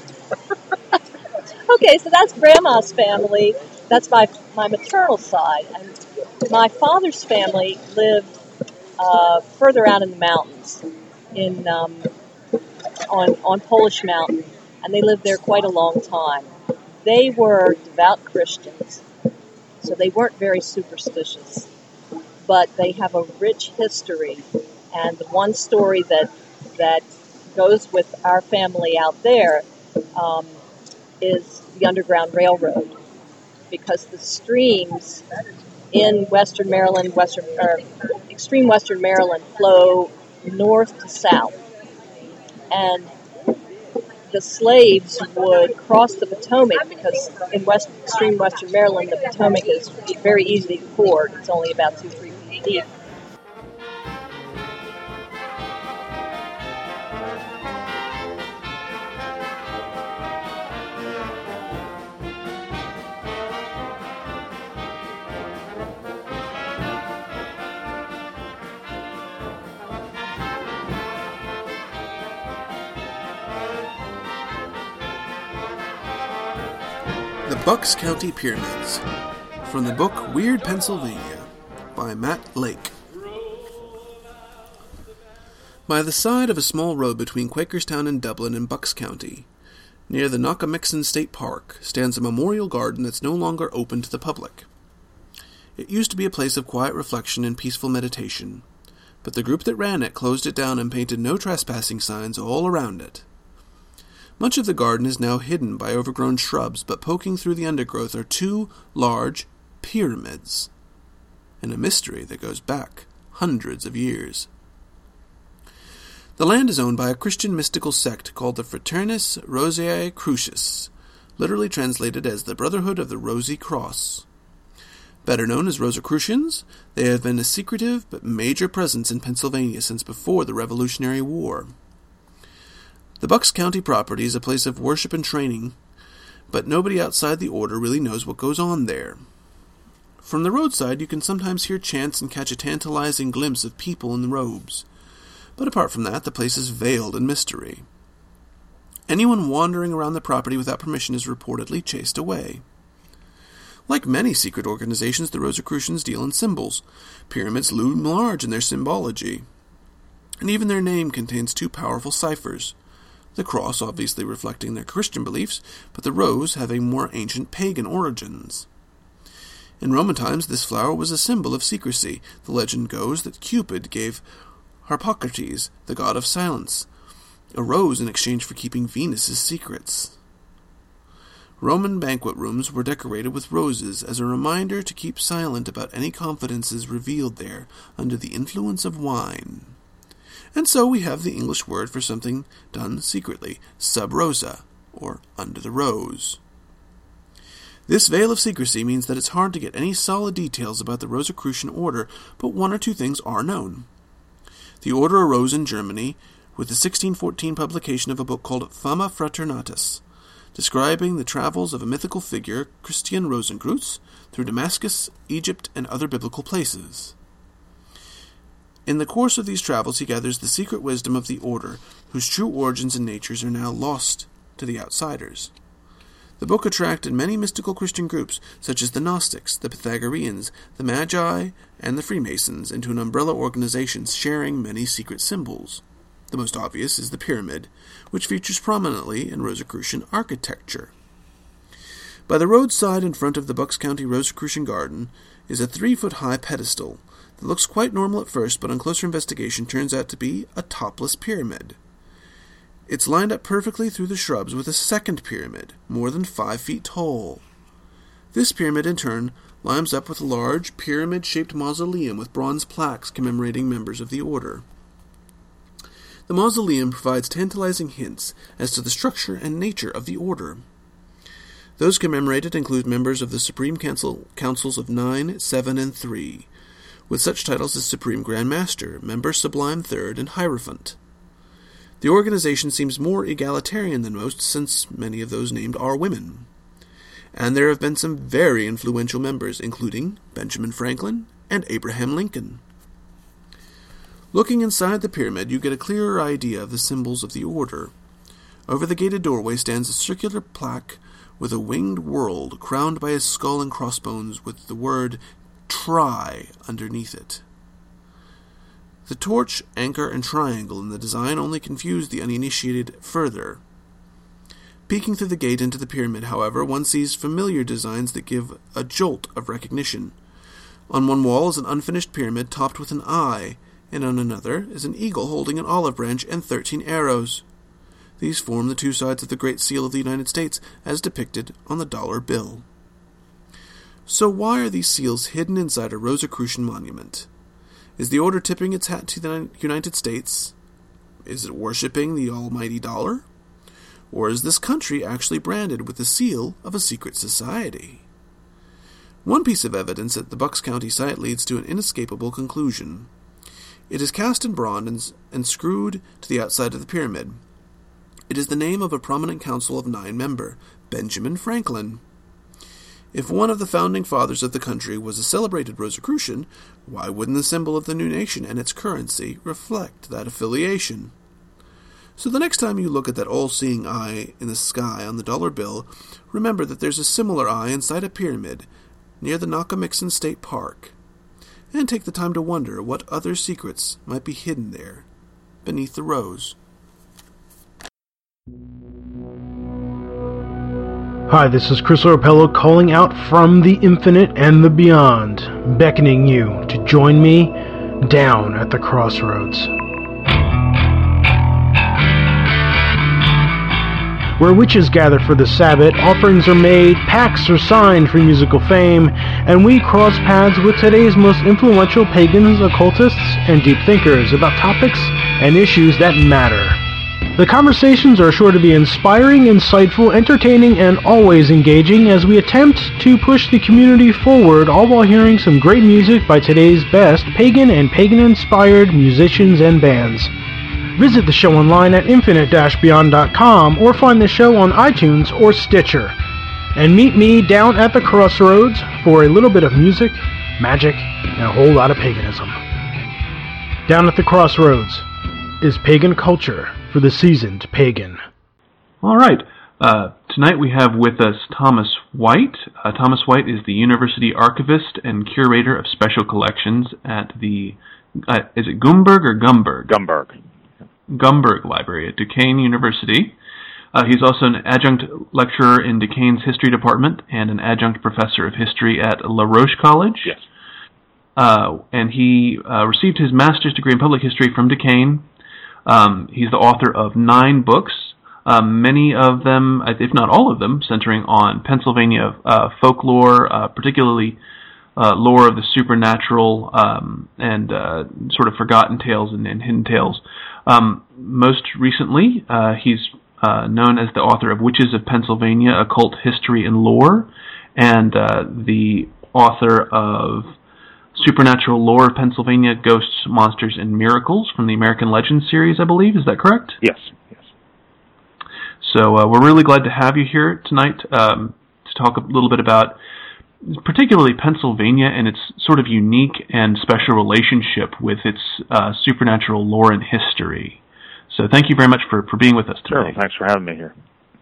Okay, so that's Grandma's family. That's my, my maternal side. And my father's family lived uh, further out in the mountains in um, on, on Polish Mountain. And they lived there quite a long time. They were devout Christians, so they weren't very superstitious, but they have a rich history. And the one story that that goes with our family out there um, is the Underground Railroad, because the streams in Western Maryland, Western or extreme Western Maryland, flow north to south, and the slaves would cross the Potomac because in west, extreme Western Maryland, the Potomac is very easy to ford. It's only about two, three feet deep. The Bucks County Pyramids, from the book Weird Pennsylvania, by Matt Lake. By the side of a small road between Quakerstown and Dublin in Bucks County, near the Knockemixon State Park, stands a memorial garden that's no longer open to the public. It used to be a place of quiet reflection and peaceful meditation, but the group that ran it closed it down and painted no trespassing signs all around it. Much of the garden is now hidden by overgrown shrubs, but poking through the undergrowth are two large pyramids, and a mystery that goes back hundreds of years. The land is owned by a Christian mystical sect called the Fraternus Rosiae Crucis, literally translated as the Brotherhood of the Rosy Cross. Better known as Rosicrucians, they have been a secretive but major presence in Pennsylvania since before the Revolutionary War. The Bucks County property is a place of worship and training, but nobody outside the order really knows what goes on there. From the roadside, you can sometimes hear chants and catch a tantalizing glimpse of people in robes, but apart from that, the place is veiled in mystery. Anyone wandering around the property without permission is reportedly chased away. Like many secret organizations, the Rosicrucians deal in symbols. Pyramids loom large in their symbology, and even their name contains two powerful ciphers. The cross obviously reflecting their Christian beliefs, but the rose having more ancient pagan origins. In Roman times, this flower was a symbol of secrecy. The legend goes that Cupid gave Harpocrates, the god of silence, a rose in exchange for keeping Venus's secrets. Roman banquet rooms were decorated with roses as a reminder to keep silent about any confidences revealed there under the influence of wine. And so we have the English word for something done secretly, sub rosa, or under the rose. This veil of secrecy means that it's hard to get any solid details about the Rosicrucian order, but one or two things are known. The order arose in Germany with the sixteen fourteen publication of a book called Fama Fraternatus, describing the travels of a mythical figure, Christian Rosenkreuz, through Damascus, Egypt, and other biblical places. In the course of these travels, he gathers the secret wisdom of the order, whose true origins and natures are now lost to the outsiders. The book attracted many mystical Christian groups, such as the Gnostics, the Pythagoreans, the Magi, and the Freemasons, into an umbrella organization sharing many secret symbols. The most obvious is the pyramid, which features prominently in Rosicrucian architecture. By the roadside in front of the Bucks County Rosicrucian Garden is a three-foot-high pedestal that looks quite normal at first, but on closer investigation turns out to be a topless pyramid. It's lined up perfectly through the shrubs with a second pyramid, more than five feet tall. This pyramid, in turn, lines up with a large, pyramid-shaped mausoleum with bronze plaques commemorating members of the order. The mausoleum provides tantalizing hints as to the structure and nature of the order. Those commemorated include members of the Supreme Council, Councils of Nine, Seven, and Three, with such titles as Supreme Grand Master, Member Sublime Third, and Hierophant. The organization seems more egalitarian than most, since many of those named are women. And there have been some very influential members, including Benjamin Franklin and Abraham Lincoln. Looking inside the pyramid, you get a clearer idea of the symbols of the order. Over the gated doorway stands a circular plaque with a winged world crowned by a skull and crossbones with the word Try underneath it. The torch, anchor, and triangle in the design only confuse the uninitiated further. Peeking through the gate into the pyramid, however, one sees familiar designs that give a jolt of recognition. On one wall is an unfinished pyramid topped with an eye, and on another is an eagle holding an olive branch and thirteen arrows. These form the two sides of the Great Seal of the United States, as depicted on the dollar bill. So why are these seals hidden inside a Rosicrucian monument? Is the order tipping its hat to the United States? Is it worshipping the almighty dollar? Or is this country actually branded with the seal of a secret society? One piece of evidence at the Bucks County site leads to an inescapable conclusion. It is cast in bronze and, and screwed to the outside of the pyramid. It is the name of a prominent council of nine member, Benjamin Franklin. If one of the founding fathers of the country was a celebrated Rosicrucian, why wouldn't the symbol of the new nation and its currency reflect that affiliation? So the next time you look at that all-seeing eye in the sky on the dollar bill, remember that there's a similar eye inside a pyramid near the Nakamixon State Park. And take the time to wonder what other secrets might be hidden there, beneath the rose. Hi, this is Chris Orpello calling out from the infinite and the beyond, beckoning you to join me down at the crossroads. Where witches gather for the Sabbath, offerings are made, pacts are signed for musical fame, and we cross paths with today's most influential pagans, occultists, and deep thinkers about topics and issues that matter. The conversations are sure to be inspiring, insightful, entertaining, and always engaging as we attempt to push the community forward, all while hearing some great music by today's best pagan and pagan-inspired musicians and bands. Visit the show online at infinite dash beyond dot com or find the show on iTunes or Stitcher. And meet me down at the crossroads for a little bit of music, magic, and a whole lot of paganism. Down at the crossroads is pagan culture for the seasoned pagan. All right. Uh, tonight we have with us Thomas White. Uh, Thomas White is the University Archivist and Curator of Special Collections at the, uh, is it Gumberg or Gumberg? Gumberg. Gumberg Library at Duquesne University. Uh, he's also an adjunct lecturer in Duquesne's History Department and an adjunct professor of history at La Roche College. Yes. Uh, and he uh, received his master's degree in public history from Duquesne. Um, he's the author of nine books, uh, many of them, if not all of them, centering on Pennsylvania uh, folklore, uh, particularly uh, lore of the supernatural um, and uh, sort of forgotten tales and, and hidden tales. Um, most recently, uh, he's uh, known as the author of Witches of Pennsylvania, Occult History and Lore, and uh, the author of Supernatural Lore of Pennsylvania, Ghosts, Monsters, and Miracles from the American Legends series, I believe. Is that correct? Yes. yes. So uh, we're really glad to have you here tonight um, to talk a little bit about particularly Pennsylvania and its sort of unique and special relationship with its uh, supernatural lore and history. So thank you very much for, for being with us today. Sure, thanks for having me here.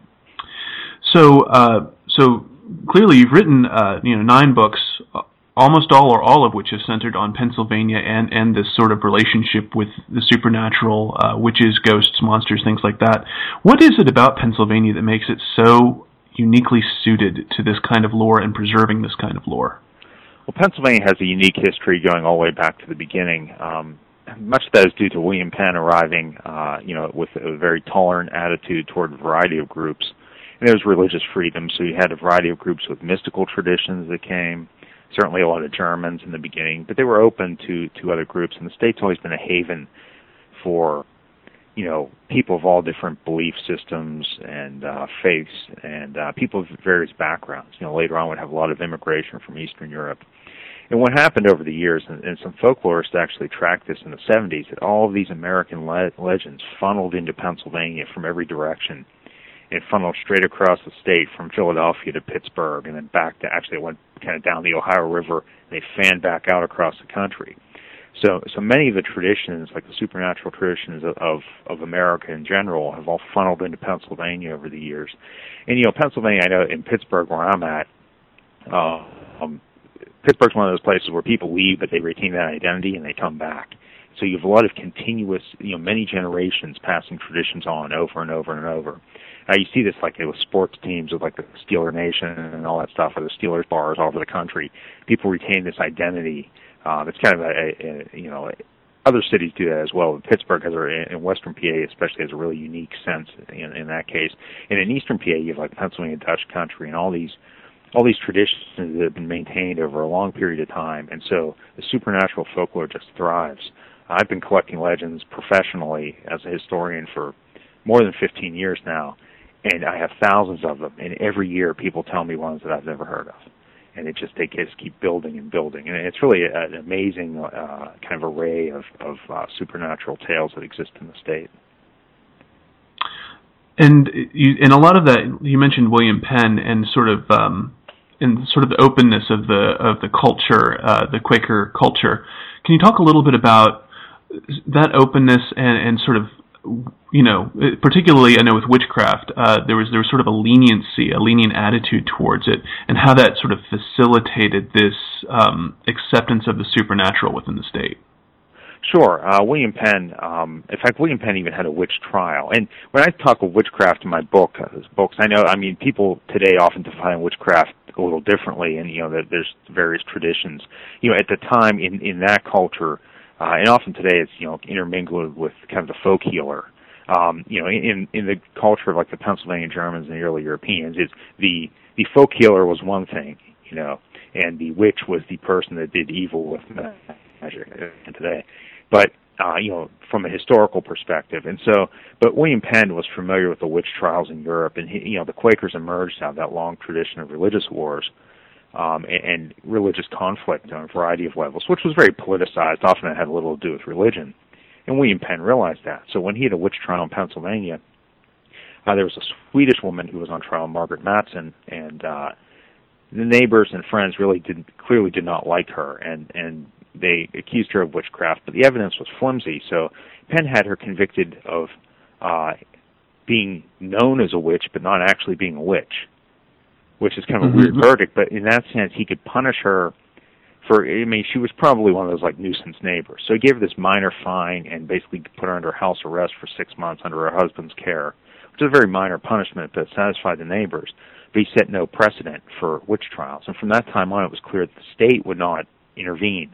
So, uh, so clearly you've written uh, you know nine books, almost all or all of which is centered on Pennsylvania and, and this sort of relationship with the supernatural, uh, witches, ghosts, monsters, things like that. What is it about Pennsylvania that makes it so uniquely suited to this kind of lore and preserving this kind of lore? Well, Pennsylvania has a unique history going all the way back to the beginning. Um, much of that is due to William Penn arriving, uh, you know, with a very tolerant attitude toward a variety of groups. And there was religious freedom, so you had a variety of groups with mystical traditions that came, certainly a lot of Germans in the beginning, but they were open to, to other groups, and the state's always been a haven for you know, people of all different belief systems and uh, faiths, and uh, people of various backgrounds. You know, later on we'd have a lot of immigration from Eastern Europe. And what happened over the years, and, and some folklorists actually tracked this in the seventies, that all of these American le- legends funneled into Pennsylvania from every direction. It funneled straight across the state from Philadelphia to Pittsburgh, and then back to, actually it went kind of down the Ohio River, and they fanned back out across the country. So, so many of the traditions, like the supernatural traditions of, of, of America in general, have all funneled into Pennsylvania over the years. And, you know, Pennsylvania, I know in Pittsburgh where I'm at, uh, um, Pittsburgh's one of those places where people leave, but they retain that identity and they come back. So you have a lot of continuous, you know, many generations passing traditions on over and over and over. Now you see this like with sports teams with like the Steeler Nation and all that stuff, or the Steelers bars all over the country. People retain this identity. Uh, it's kind of a, a, a, you know, other cities do that as well. Pittsburgh has, a, in Western P A especially, has a really unique sense in, in that case. And in Eastern P A, you have like Pennsylvania Dutch country and all these, all these traditions that have been maintained over a long period of time. And so the supernatural folklore just thrives. I've been collecting legends professionally as a historian for more than fifteen years now, and I have thousands of them. And every year, people tell me ones that I've never heard of. And it just, they just keep building and building. And it's really an amazing uh, kind of array of, of uh, supernatural tales that exist in the state. And you, and a lot of that, you mentioned William Penn and sort of um, and sort of the openness of the of the culture, uh, the Quaker culture. Can you talk a little bit about that openness and, and sort of you know, particularly I know with witchcraft, uh, there was there was sort of a leniency, a lenient attitude towards it, and how that sort of facilitated this um, acceptance of the supernatural within the state. Sure. Uh, William Penn, um, in fact, William Penn even had a witch trial. And when I talk of witchcraft in my book, uh, books, I know, I mean, people today often define witchcraft a little differently, and, you know, that there's various traditions. You know, at the time in, in that culture, uh, and often today it's, you know, intermingled with kind of the folk healer. Um, you know, in, in the culture of like the Pennsylvania Germans and the early Europeans, it's the, the folk healer was one thing, you know, and the witch was the person that did evil with magic today. But, uh, you know, from a historical perspective. And so, but William Penn was familiar with the witch trials in Europe, and, he, you know, the Quakers emerged out of that long tradition of religious wars um, and, and religious conflict on a variety of levels, which was very politicized. Often it had little to do with religion. And William Penn realized that. So when he had a witch trial in Pennsylvania, uh, there was a Swedish woman who was on trial, Margaret Matson, and uh, the neighbors and friends really did clearly did not like her, and, and they accused her of witchcraft, but the evidence was flimsy. So Penn had her convicted of uh, being known as a witch, but not actually being a witch, which is kind of a weird verdict. But in that sense, he could punish her for, I mean, she was probably one of those like nuisance neighbors. So he gave her this minor fine and basically put her under house arrest for six months under her husband's care, which is a very minor punishment, but satisfied the neighbors. But he set no precedent for witch trials. And from that time on, it was clear that the state would not intervene.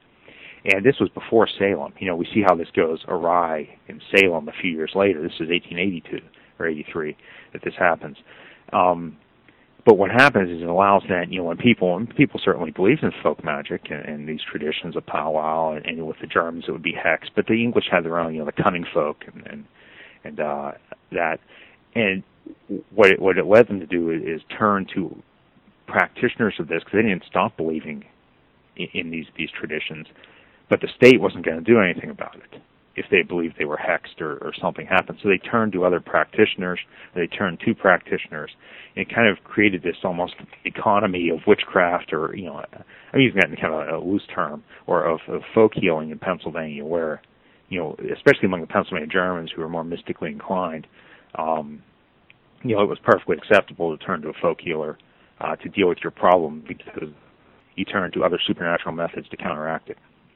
And this was before Salem. You know, we see how this goes awry in Salem a few years later. This is eighteen eighty-two or eighty-three that this happens. Um, but what happens is it allows that, you know, when people, and people certainly believed in folk magic and, and these traditions of powwow, and, and with the Germans it would be hex, but the English had their own, you know, the cunning folk and, and, and uh, that. And what it, what it led them to do is, is turn to practitioners of this, because they didn't stop believing in, in these, these traditions. But the state wasn't going to do anything about it if they believed they were hexed or, or something happened. So they turned to other practitioners. They turned to practitioners. And it kind of created this almost economy of witchcraft, or, you know, I'm using that in kind of a loose term, or of, of folk healing in Pennsylvania, where, you know, especially among the Pennsylvania Germans who were more mystically inclined, um, you know, it was perfectly acceptable to turn to a folk healer uh, to deal with your problem, because you turn to other supernatural methods to counteract it.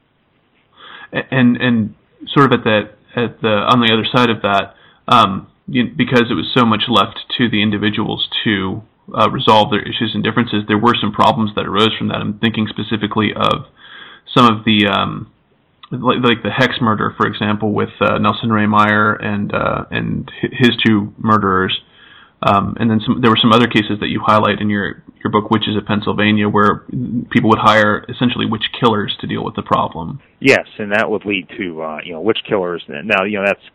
And and sort of at that at the on the other side of that, um, you, because it was so much left to the individuals to uh, resolve their issues and differences, there were some problems that arose from that. I'm thinking specifically of some of the um, like, like the hex murder, for example, with uh, Nelson Ray Meyer and uh, and his two murderers. Um, and then some, there were some other cases that you highlight in your, your book, Witches of Pennsylvania, where people would hire essentially witch killers to deal with the problem. Yes, and that would lead to uh, you know witch killers. Now you know that's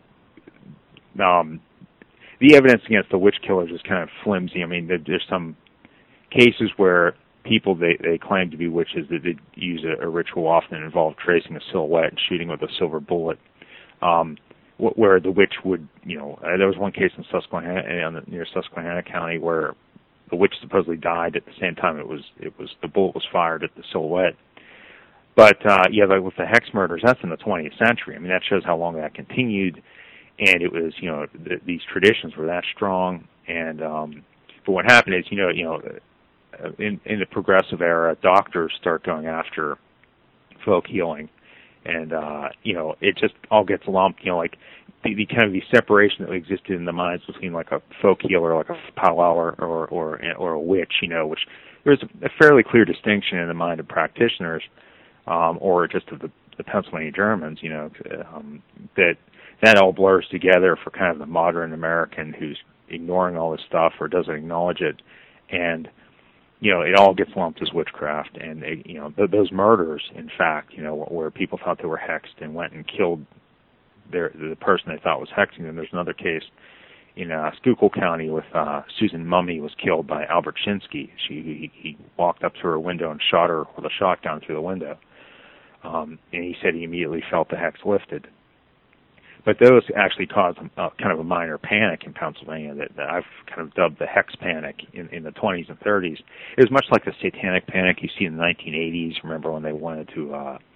um, the evidence against the witch killers is kind of flimsy. I mean, there, there's some cases where people they, they claim to be witches that did use a, a ritual often involved tracing a silhouette and shooting with a silver bullet. Um, where the witch would, you know, uh, there was one case in Susquehanna, near Susquehanna County, where the witch supposedly died at the same time it was, it was, the bullet was fired at the silhouette. But, uh, yeah, like with the hex murders, that's in the twentieth century. I mean, that shows how long that continued, and it was, you know, th- these traditions were that strong, and, um, but what happened is, you know, you know, in, in the progressive era, doctors start going after folk healing. And, uh, you know, it just all gets lumped, you know, like the, the kind of the separation that existed in the minds between like a folk healer, like a powwow or, or, or, or a witch, you know, which there's a fairly clear distinction in the mind of practitioners, um, or just of the, the Pennsylvania Germans, you know, um, that that all blurs together for kind of the modern American who's ignoring all this stuff or doesn't acknowledge it. And, you know, it all gets lumped as witchcraft, and, it, you know, th- those murders, in fact, you know, where people thought they were hexed and went and killed their, the person they thought was hexing them. There's another case in uh, Schuylkill County with uh, Susan Mummy was killed by Albert Shinsky. She, he, he walked up to her window and shot her with a shotgun through the window, um, and he said he immediately felt the hex lifted. But those actually caused uh, kind of a minor panic in Pennsylvania that, that I've kind of dubbed the hex panic in, in the twenties and thirties. It was much like the satanic panic you see in the nineteen eighties. Remember when they wanted to uh,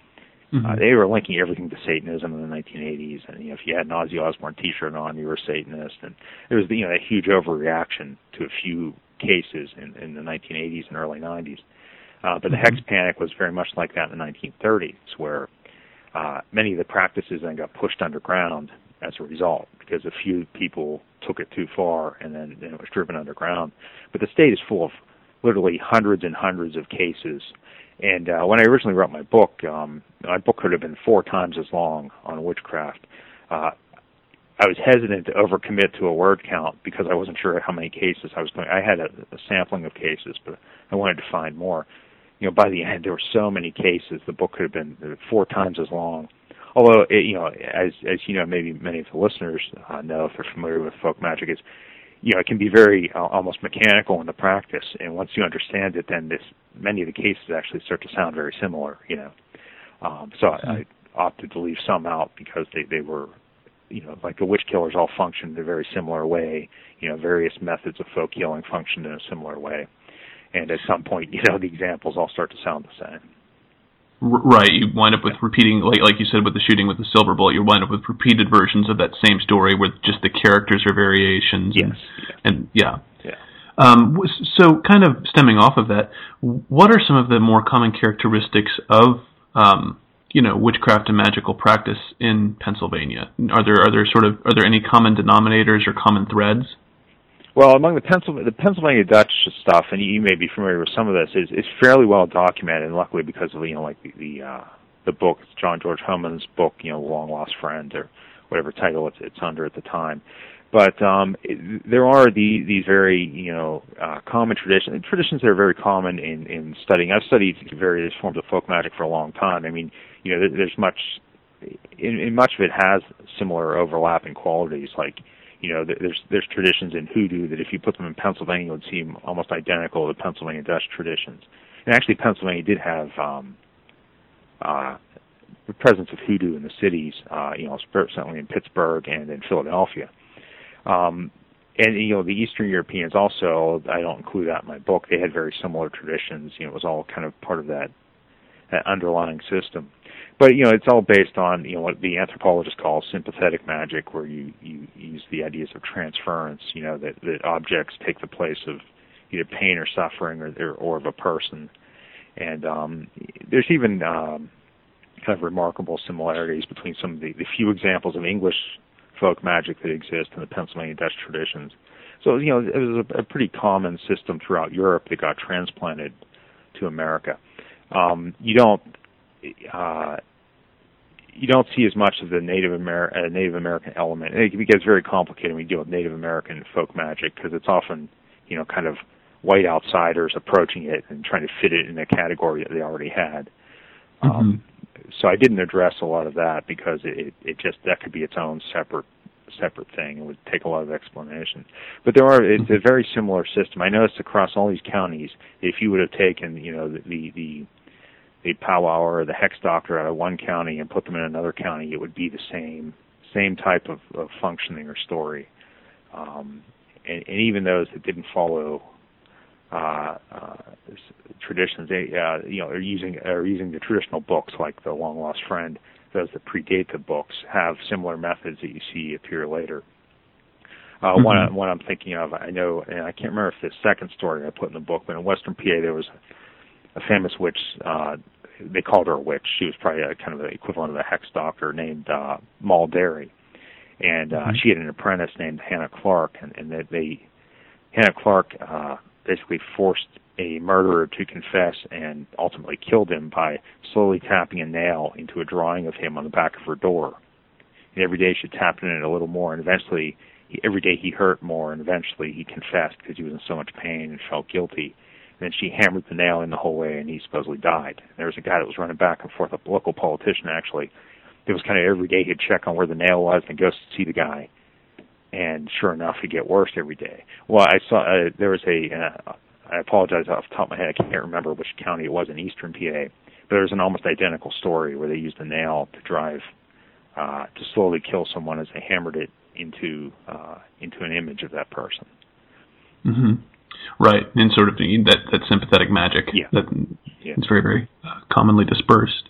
Mm-hmm. Uh, they were linking everything to Satanism in the nineteen eighties, and you know, if you had an Ozzy Osbourne T-shirt on, you were a Satanist, and there was you know a huge overreaction to a few cases in, in the nineteen eighties and early nineties. Uh, but the Hex Panic was very much like that in the nineteen thirties, where uh, many of the practices then got pushed underground as a result, because a few people took it too far, and then, then it was driven underground. But the state is full of literally hundreds and hundreds of cases. And uh, when I originally wrote my book, um, my book could have been four times as long on witchcraft. Uh, I was hesitant to overcommit to a word count because I wasn't sure how many cases I was going. I had a, a sampling of cases, but I wanted to find more. You know, by the end, there were so many cases. The book could have been four times as long. Although, it, you know, as as you know, maybe many of the listeners uh, know if they're familiar with folk magic, is you know, it can be very uh, almost mechanical in the practice. And once you understand it, then this many of the cases actually start to sound very similar. You know, um, so I, I opted to leave some out because they they were, you know, like the witch killers all functioned in a very similar way. You know, various methods of folk healing functioned in a similar way. And at some point, you know, the examples all start to sound the same. Right, you wind up with repeating, like like you said with the shooting with the silver bullet, you wind up with repeated versions of that same story where just the characters are variations. Yes. And, and yeah. Yeah. Um, so kind of stemming off of that, what are some of the more common characteristics of, um, you know, witchcraft and magical practice in Pennsylvania? Are there are there sort of are there any common denominators or common threads? Well, among the Pennsylvania, the Pennsylvania Dutch stuff, and you may be familiar with some of this, is, is fairly well documented, and luckily because of, you know, like the the, uh, the book, John George Homan's book, you know, Long Lost Friend, or whatever title it's, it's under at the time. But um, it, there are the, these very, you know, uh, common traditions, traditions that are very common in, in studying. I've studied various forms of folk magic for a long time. I mean, you know, there, there's much, in, in much of it has similar overlapping qualities, like, you know, there's there's traditions in hoodoo that if you put them in Pennsylvania would seem almost identical to the Pennsylvania Dutch traditions. And actually, Pennsylvania did have um, uh, the presence of hoodoo in the cities, uh, you know, certainly in Pittsburgh and in Philadelphia. Um, and, you know, the Eastern Europeans also, I don't include that in my book, they had very similar traditions. You know, it was all kind of part of that, that underlying system. But, you know, it's all based on, you know, what the anthropologists call sympathetic magic, where you, you use the ideas of transference, you know, that, that objects take the place of either pain or suffering or, or of a person. And um, there's even um, kind of remarkable similarities between some of the, the few examples of English folk magic that exist in the Pennsylvania Dutch traditions. So, you know, it was a, a pretty common system throughout Europe that got transplanted to America. Um, you don't... Uh, you don't see as much of the Native, Amer- uh, Native American element. It gets very complicated when you deal with Native American folk magic because it's often, you know, kind of white outsiders approaching it and trying to fit it in a category that they already had. Mm-hmm. Um, so I didn't address a lot of that because it, it just that could be its own separate separate thing. It would take a lot of explanation. But there are it's a very similar system. I noticed across all these counties, if you would have taken, you know, the the, the a powwow or the hex doctor out of one county and put them in another county, it would be the same same type of, of functioning or story. Um, and, and even those that didn't follow uh, uh, traditions, they uh, you know are using are using the traditional books like the Long Lost Friend. Those that predate the books have similar methods that you see appear later. Uh, mm-hmm. One one I'm thinking of, I know, and I can't remember if the second story I put in the book, but in Western P A there was a famous witch. Uh, they called her a witch. She was probably a, kind of the equivalent of a hex doctor named uh, Moll Derry, and uh, mm-hmm. she had an apprentice named Hannah Clark, and, and they, they Hannah Clark uh, basically forced a murderer to confess and ultimately killed him by slowly tapping a nail into a drawing of him on the back of her door. And every day she tapped in it a little more, and eventually, he, every day he hurt more, and eventually he confessed because he was in so much pain and felt guilty. And then she hammered the nail in the whole way, and he supposedly died. And there was a guy that was running back and forth, a local politician actually. It was kind of every day he'd check on where the nail was and go see the guy. And sure enough, he'd get worse every day. Well, I saw uh, there was a. Uh, I apologize off the top of my head. I can't remember which county it was in Eastern P A, but there was an almost identical story where they used a nail to drive uh, to slowly kill someone as they hammered it into uh, into an image of that person. Mm-hmm. Right, and sort of that that sympathetic magic yeah. that yeah. is very very uh, commonly dispersed.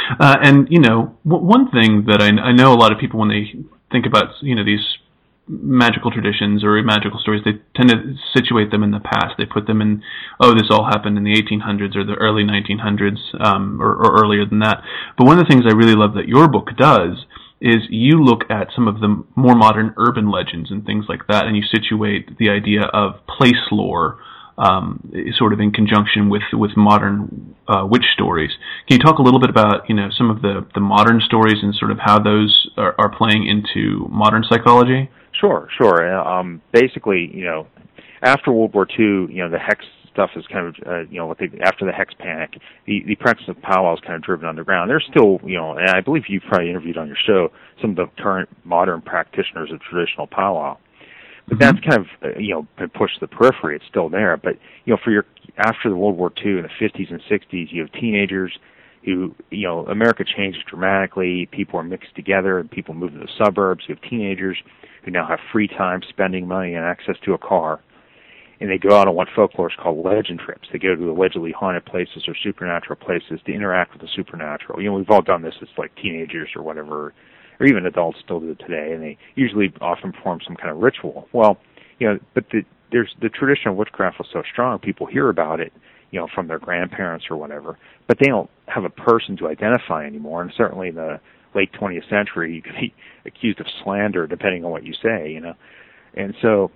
Uh, and, you know, w- one thing that I, I know a lot of people, when they think about, you know, these magical traditions or magical stories, they tend to situate them in the past. They put them in, oh, this all happened in the eighteen hundreds or the early nineteen hundreds, um, or, or earlier than that. But one of the things I really love that your book does is you look at some of the more modern urban legends and things like that, and you situate the idea of place lore um, sort of in conjunction with with modern uh, witch stories. Can you talk a little bit about, you know, some of the, the modern stories and sort of how those are, are playing into modern psychology? Sure, sure. Um, basically, you know, after World War Two, you know, the hex stuff is kind of, uh, you know, what they, after the hex panic, the, the practice of powwow is kind of driven underground. There's still, you know, and I believe you've probably interviewed on your show some of the current modern practitioners of traditional powwow. But mm-hmm. that's kind of, uh, you know, been pushed to the periphery. It's still there. But, you know, for your, after the World War Two in the fifties and sixties, you have teenagers who, you know, America changed dramatically. People are mixed together and people move to the suburbs. You have teenagers who now have free time, spending money, and access to a car. And they go out on what folklore is called legend trips. They go to allegedly haunted places or supernatural places to interact with the supernatural. You know, we've all done this as like teenagers or whatever, or even adults still do it today, and they usually often perform some kind of ritual. Well, you know, but the, there's the tradition of witchcraft was so strong, people hear about it, you know, from their grandparents or whatever, but they don't have a person to identify anymore. And certainly in the late twentieth century, you could be accused of slander depending on what you say, you know. And so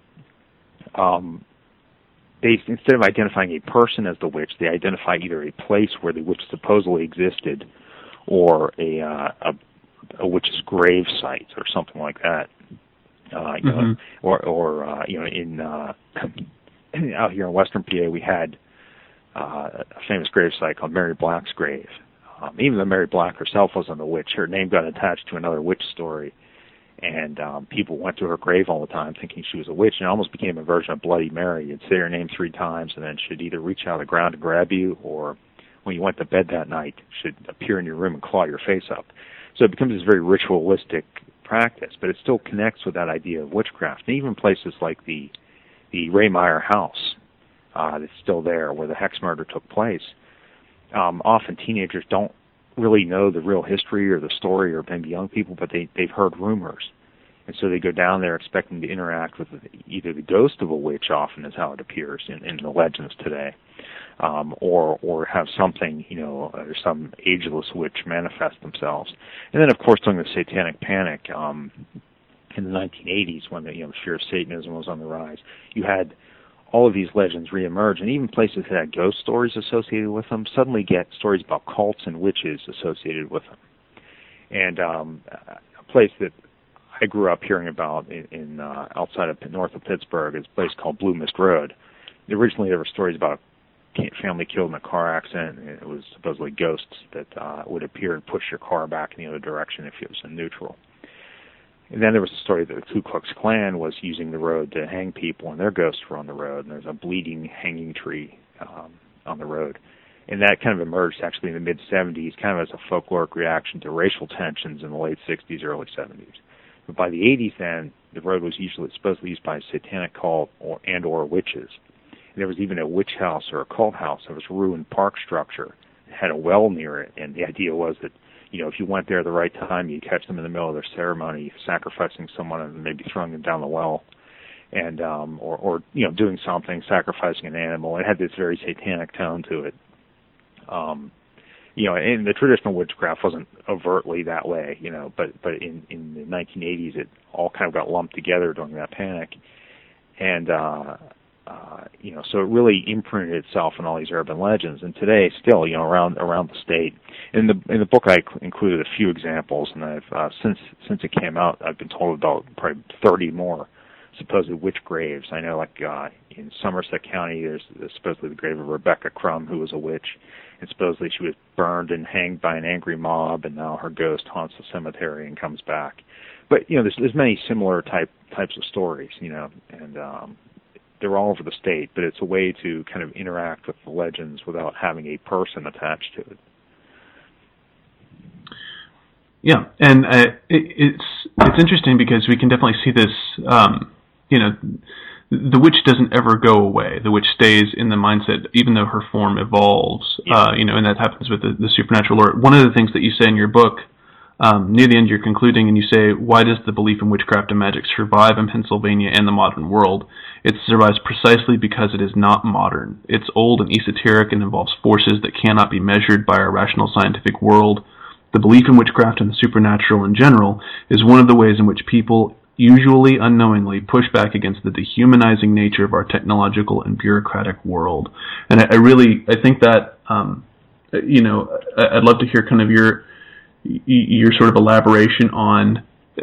um, they, instead of identifying a person as the witch, they identify either a place where the witch supposedly existed or a uh, a, a witch's grave site or something like that. Uh, you mm-hmm. know, or, or uh, you know, in uh, out here in Western P A, we had uh, a famous grave site called Mary Black's grave. Um, even though Mary Black herself wasn't a witch, her name got attached to another witch story, and um, people went to her grave all the time thinking she was a witch, and it almost became a version of Bloody Mary. You'd say her name three times, and then she'd either reach out of the ground to grab you, or when you went to bed that night, she'd appear in your room and claw your face up. So it becomes this very ritualistic practice, but it still connects with that idea of witchcraft. And even places like the the Ray Meyer house uh, that's still there, where the hex murder took place. Um, often teenagers don't really know the real history or the story, or maybe young people, but they, they've heard rumors. And so they go down there expecting to interact with either the ghost of a witch, often is how it appears in, in the legends today, um, or or have something, you know, or some ageless witch manifest themselves. And then, of course, during the Satanic Panic um, in the nineteen eighties, when the, you know, the fear of Satanism was on the rise, you had all of these legends reemerge, and even places that had ghost stories associated with them suddenly get stories about cults and witches associated with them. And um, a place that I grew up hearing about in, in uh, outside of north of Pittsburgh is a place called Blue Mist Road. Originally, there were stories about a family killed in a car accident, and it was supposedly ghosts that uh, would appear and push your car back in the other direction if it was in neutral. And then there was a story that the Ku Klux Klan was using the road to hang people, and their ghosts were on the road, and there's a bleeding hanging tree um, on the road. And that kind of emerged actually in the mid-seventies, kind of as a folkloric reaction to racial tensions in the late sixties, early seventies. But by the eighties then, the road was usually supposedly used by a satanic cult or, and or witches. And there was even a witch house or a cult house that was a ruined park structure. It had a well near it, and the idea was that, you know, if you went there at the right time, you'd catch them in the middle of their ceremony, sacrificing someone and maybe throwing them down the well, and um, or, or, you know, doing something, sacrificing an animal. It had this very satanic tone to it. Um, you know, and the traditional witchcraft wasn't overtly that way, you know, but, but in, in the nineteen eighties, it all kind of got lumped together during that panic. And, uh, uh, you know, so it really imprinted itself in all these urban legends. And today, still, you know, around around the state. In the in the book, I included a few examples, and I've uh, since since it came out, I've been told about probably thirty more supposed witch graves. I know, like uh, in Somerset County, there's, there's supposedly the grave of Rebecca Crum, who was a witch, and supposedly she was burned and hanged by an angry mob, and now her ghost haunts the cemetery and comes back. But you know, there's there's many similar type types of stories, you know, and um, they're all over the state. But it's a way to kind of interact with the legends without having a person attached to it. Yeah, and uh, it, it's it's interesting because we can definitely see this. Um, you know, the witch doesn't ever go away. The witch stays in the mindset, even though her form evolves. Yeah. Uh, you know, and that happens with the, the supernatural lore. One of the things that you say in your book, um, near the end, you're concluding, and you say, "Why does the belief in witchcraft and magic survive in Pennsylvania and the modern world? It survives precisely because it is not modern. It's old and esoteric and involves forces that cannot be measured by our rational scientific world. The belief in witchcraft and the supernatural in general is one of the ways in which people, usually unknowingly, push back against the dehumanizing nature of our technological and bureaucratic world." And I, I really, I think that, um, you know, I'd love to hear kind of your your sort of elaboration on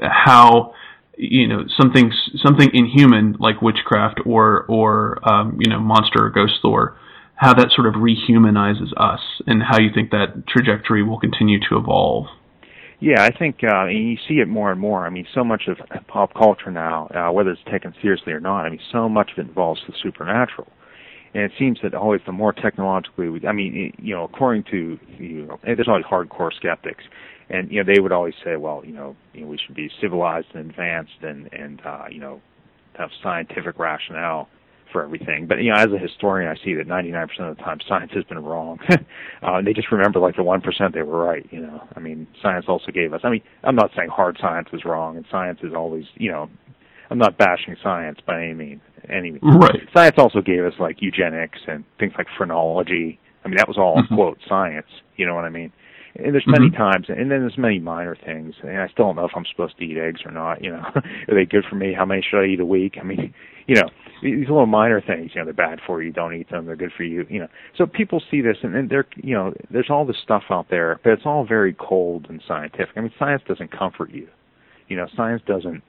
how, you know, something something inhuman like witchcraft or or um, you know, monster or ghost lore, how that sort of rehumanizes us, and how you think that trajectory will continue to evolve. Yeah, I think uh, you see it more and more. I mean, so much of pop culture now, uh, whether it's taken seriously or not, I mean, so much of it involves the supernatural. And it seems that always the more technologically, we, I mean, you know, according to, you know, there's always hardcore skeptics. And, you know, they would always say, well, you know, you know we should be civilized and advanced and, and uh, you know, have scientific rationale for everything. But, you know, as a historian, I see that ninety-nine percent of the time science has been wrong. uh, they just remember, like, the one percent they were right, you know. I mean, science also gave us, I mean, I'm not saying hard science is wrong, and science is always, you know, I'm not bashing science by any means. Any means. Right. Science also gave us, like, eugenics and things like phrenology. I mean, that was all, mm-hmm. quote, science, you know what I mean? And there's many mm-hmm. times, and then there's many minor things, and I still don't know if I'm supposed to eat eggs or not, you know. Are they good for me? How many should I eat a week? I mean, you know, these little minor things, you know, they're bad for you, don't eat them, they're good for you, you know. So people see this, and, and they're, you know, there's all this stuff out there, but it's all very cold and scientific. I mean, science doesn't comfort you. You know, science doesn't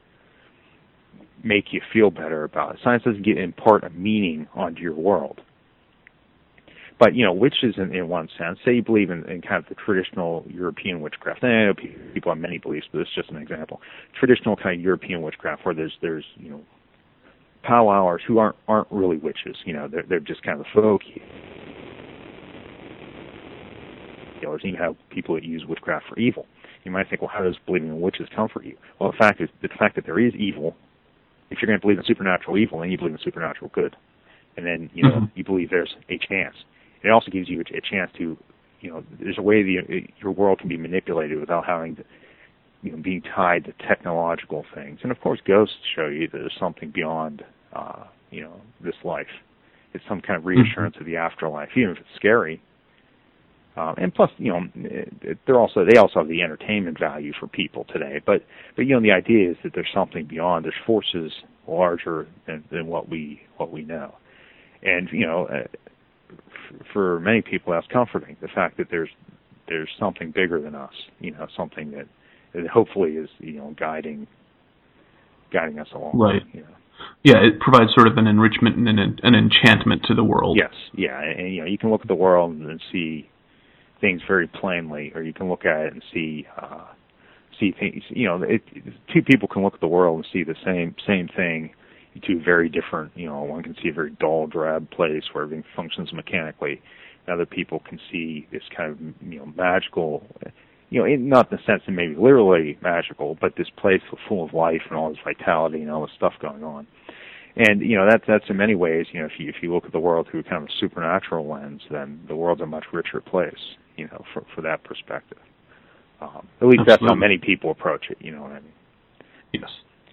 make you feel better about it. Science doesn't get impart a meaning onto your world. But, you know, witches in, in one sense, say you believe in, in kind of the traditional European witchcraft. And I know people have many beliefs, but it's just an example. Traditional kind of European witchcraft where there's, there's you know, powwowers who aren't aren't really witches. You know, they're, they're just kind of folk healers. You have people that use witchcraft for evil. You might think, well, how does believing in witches comfort you? Well, the fact is, the fact that there is evil, if you're going to believe in supernatural evil, then you believe in supernatural good. And then, you know, mm-hmm. you believe there's a chance. It also gives you a, a chance to, you know, there's a way the, your world can be manipulated without having to, you know, being tied to technological things. And of course, ghosts show you that there's something beyond, uh, you know, this life. It's some kind of reassurance mm-hmm. of the afterlife, even if it's scary. Um, and plus, you know, they're also they also have the entertainment value for people today. But but you know, the idea is that there's something beyond. There's forces larger than, than what we what we know. And you know. Uh, For many people, that's comforting. The fact that there's there's something bigger than us, you know, something that, that hopefully is, you know, guiding guiding us along. Right. You know. Yeah, it provides sort of an enrichment and an, an enchantment to the world. Yes. Yeah, and, and you know, you can look at the world and see things very plainly, or you can look at it and see uh, see things. You know, it, two people can look at the world and see the same same thing. Two very different, you know, one can see a very dull, drab place where everything functions mechanically. And other people can see this kind of, you know, magical, you know, in, not in the sense that maybe literally magical, but this place full of life and all this vitality and all this stuff going on. And, you know, that's, that's in many ways, you know, if you, if you look at the world through kind of a supernatural lens, then the world's a much richer place, you know, for, for that perspective. Um, at least Absolutely. That's how many people approach it, you know what I mean? Yes.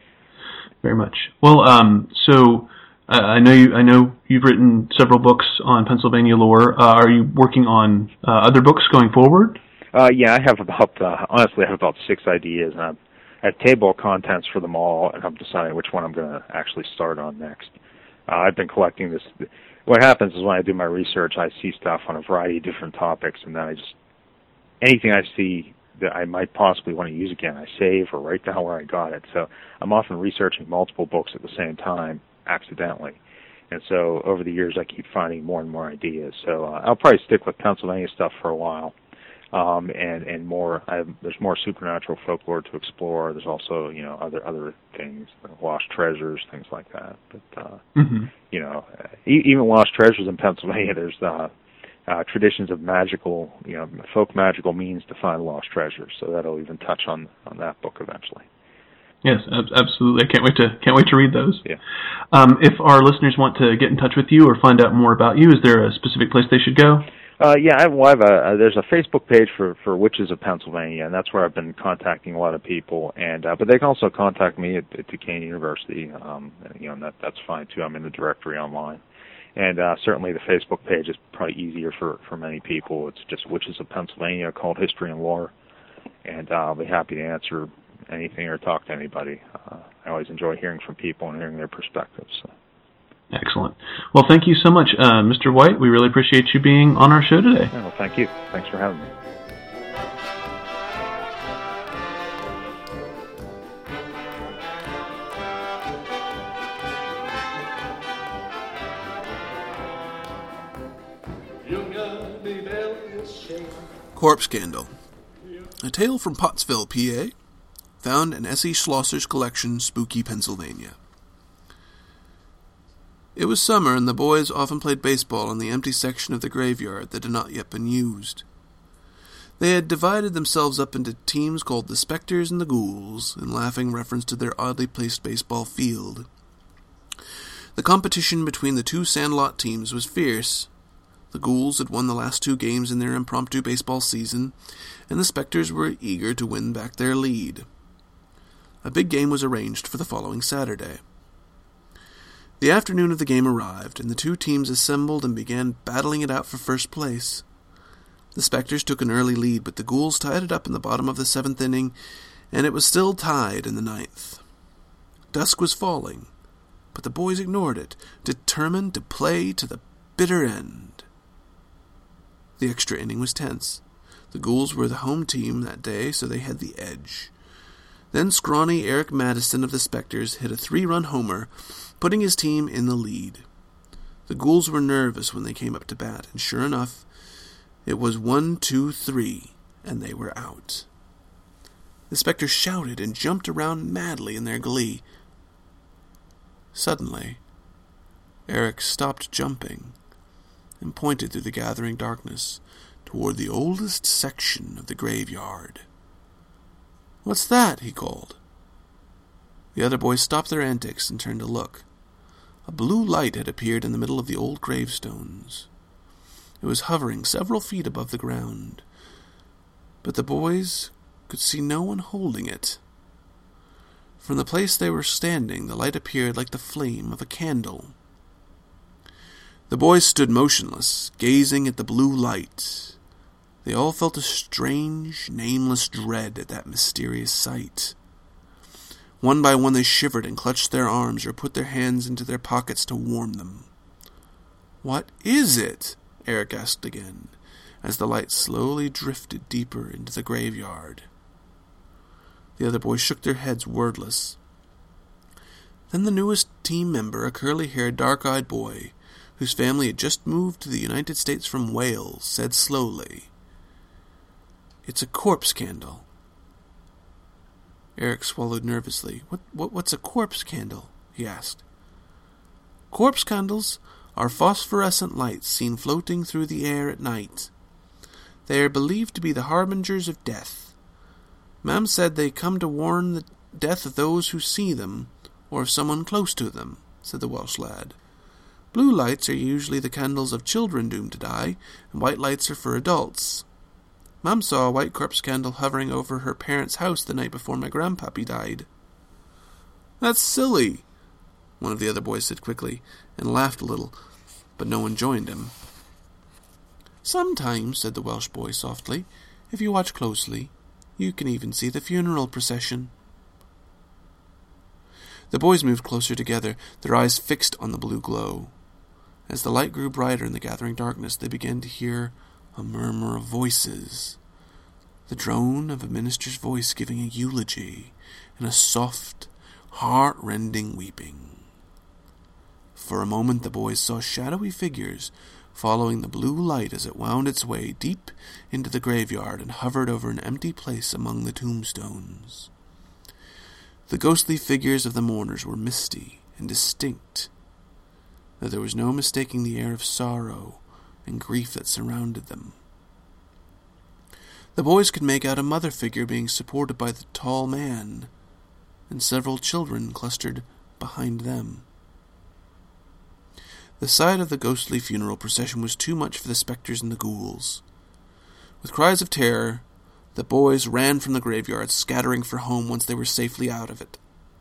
Very much. Well, um, so uh, I know you. I know you've written several books on Pennsylvania lore. Uh, are you working on uh, other books going forward? Uh, yeah, I have about uh, honestly, I have about six ideas, and I'm, I have table of contents for them all, and I'm deciding which one I'm going to actually start on next. Uh, I've been collecting this. What happens is when I do my research, I see stuff on a variety of different topics, and then I just anything I see that I might possibly want to use again, I save or write down where I got it. So I'm often researching multiple books at the same time, accidentally. And so over the years, I keep finding more and more ideas. So uh, I'll probably stick with Pennsylvania stuff for a while. Um, and, and more, I have, there's more supernatural folklore to explore. There's also, you know, other, other things, like lost treasures, things like that. But, uh, mm-hmm. you know, even lost treasures in Pennsylvania, there's, uh, Uh, traditions of magical, you know, folk magical means to find lost treasures. So that'll even touch on, on that book eventually. Yes, ab- absolutely. I can't wait to can't wait to read those. Yeah. Um, if our listeners want to get in touch with you or find out more about you, is there a specific place they should go? Uh, yeah, I have, well, I have a, uh, there's a Facebook page for, for Witches of Pennsylvania, and that's where I've been contacting a lot of people. And uh, but they can also contact me at, at Duquesne University. Um, and, you know, and that that's fine too. I'm in the directory online, and uh, certainly the Facebook page is probably easier for, for many people. It's just Witches of Pennsylvania, called History and Lore, and uh, I'll be happy to answer anything or talk to anybody. Uh, I always enjoy hearing from people and hearing their perspectives. So. Excellent. Well, thank you so much, uh, Mister White. We really appreciate you being on our show today. Yeah, well, thank you. Thanks for having me. Corpse Candle. A tale from Pottsville, P A, found in S E Schlosser's collection, Spooky, Pennsylvania. It was summer, and the boys often played baseball in the empty section of the graveyard that had not yet been used. They had divided themselves up into teams called the Spectres and the Ghouls, in laughing reference to their oddly placed baseball field. The competition between the two Sandlot teams was fierce. The Ghouls had won the last two games in their impromptu baseball season, and the Spectres were eager to win back their lead. A big game was arranged for the following Saturday. The afternoon of the game arrived, and the two teams assembled and began battling it out for first place. The Spectres took an early lead, but the Ghouls tied it up in the bottom of the seventh inning, and it was still tied in the ninth. Dusk was falling, but the boys ignored it, determined to play to the bitter end. The extra inning was tense. The Ghouls were the home team that day, so they had the edge. Then scrawny Eric Madison of the Spectres hit a three-run homer, putting his team in the lead. The Ghouls were nervous when they came up to bat, and sure enough, it was one, two, three, and they were out. The Spectres shouted and jumped around madly in their glee. Suddenly, Eric stopped jumping and pointed through the gathering darkness toward the oldest section of the graveyard. "What's that?" he called. The other boys stopped their antics and turned to look. A blue light had appeared in the middle of the old gravestones. It was hovering several feet above the ground, but the boys could see no one holding it. From the place they were standing, the light appeared like the flame of a candle. The boys stood motionless, gazing at the blue light. They all felt a strange, nameless dread at that mysterious sight. One by one they shivered and clutched their arms or put their hands into their pockets to warm them. "What is it?" Eric asked again, as the light slowly drifted deeper into the graveyard. The other boys shook their heads, wordless. Then the newest team member, a curly-haired, dark-eyed boy, whose family had just moved to the United States from Wales, said slowly, "It's a corpse candle." Eric swallowed nervously. What, what, what's a corpse candle?" he asked. "Corpse candles are phosphorescent lights seen floating through the air at night. They are believed to be the harbingers of death. Ma'am said they come to warn the death of those who see them, or of someone close to them," said the Welsh lad. "Blue lights are usually the candles of children doomed to die, and white lights are for adults. Mom saw a white corpse candle hovering over her parents' house the night before my grandpappy died." "That's silly," one of the other boys said quickly, and laughed a little, but no one joined him. "Sometimes," said the Welsh boy softly, "if you watch closely, you can even see the funeral procession." The boys moved closer together, their eyes fixed on the blue glow. As the light grew brighter in the gathering darkness, they began to hear a murmur of voices, the drone of a minister's voice giving a eulogy, and a soft, heart-rending weeping. For a moment the boys saw shadowy figures following the blue light as it wound its way deep into the graveyard and hovered over an empty place among the tombstones. The ghostly figures of the mourners were misty and distinct, though there was no mistaking the air of sorrow and grief that surrounded them. The boys could make out a mother figure being supported by the tall man. and several children clustered behind them. The sight of the ghostly funeral procession was too much for the spectres and the ghouls. With cries of terror, the boys ran from the graveyard, scattering for home once they were safely out of it.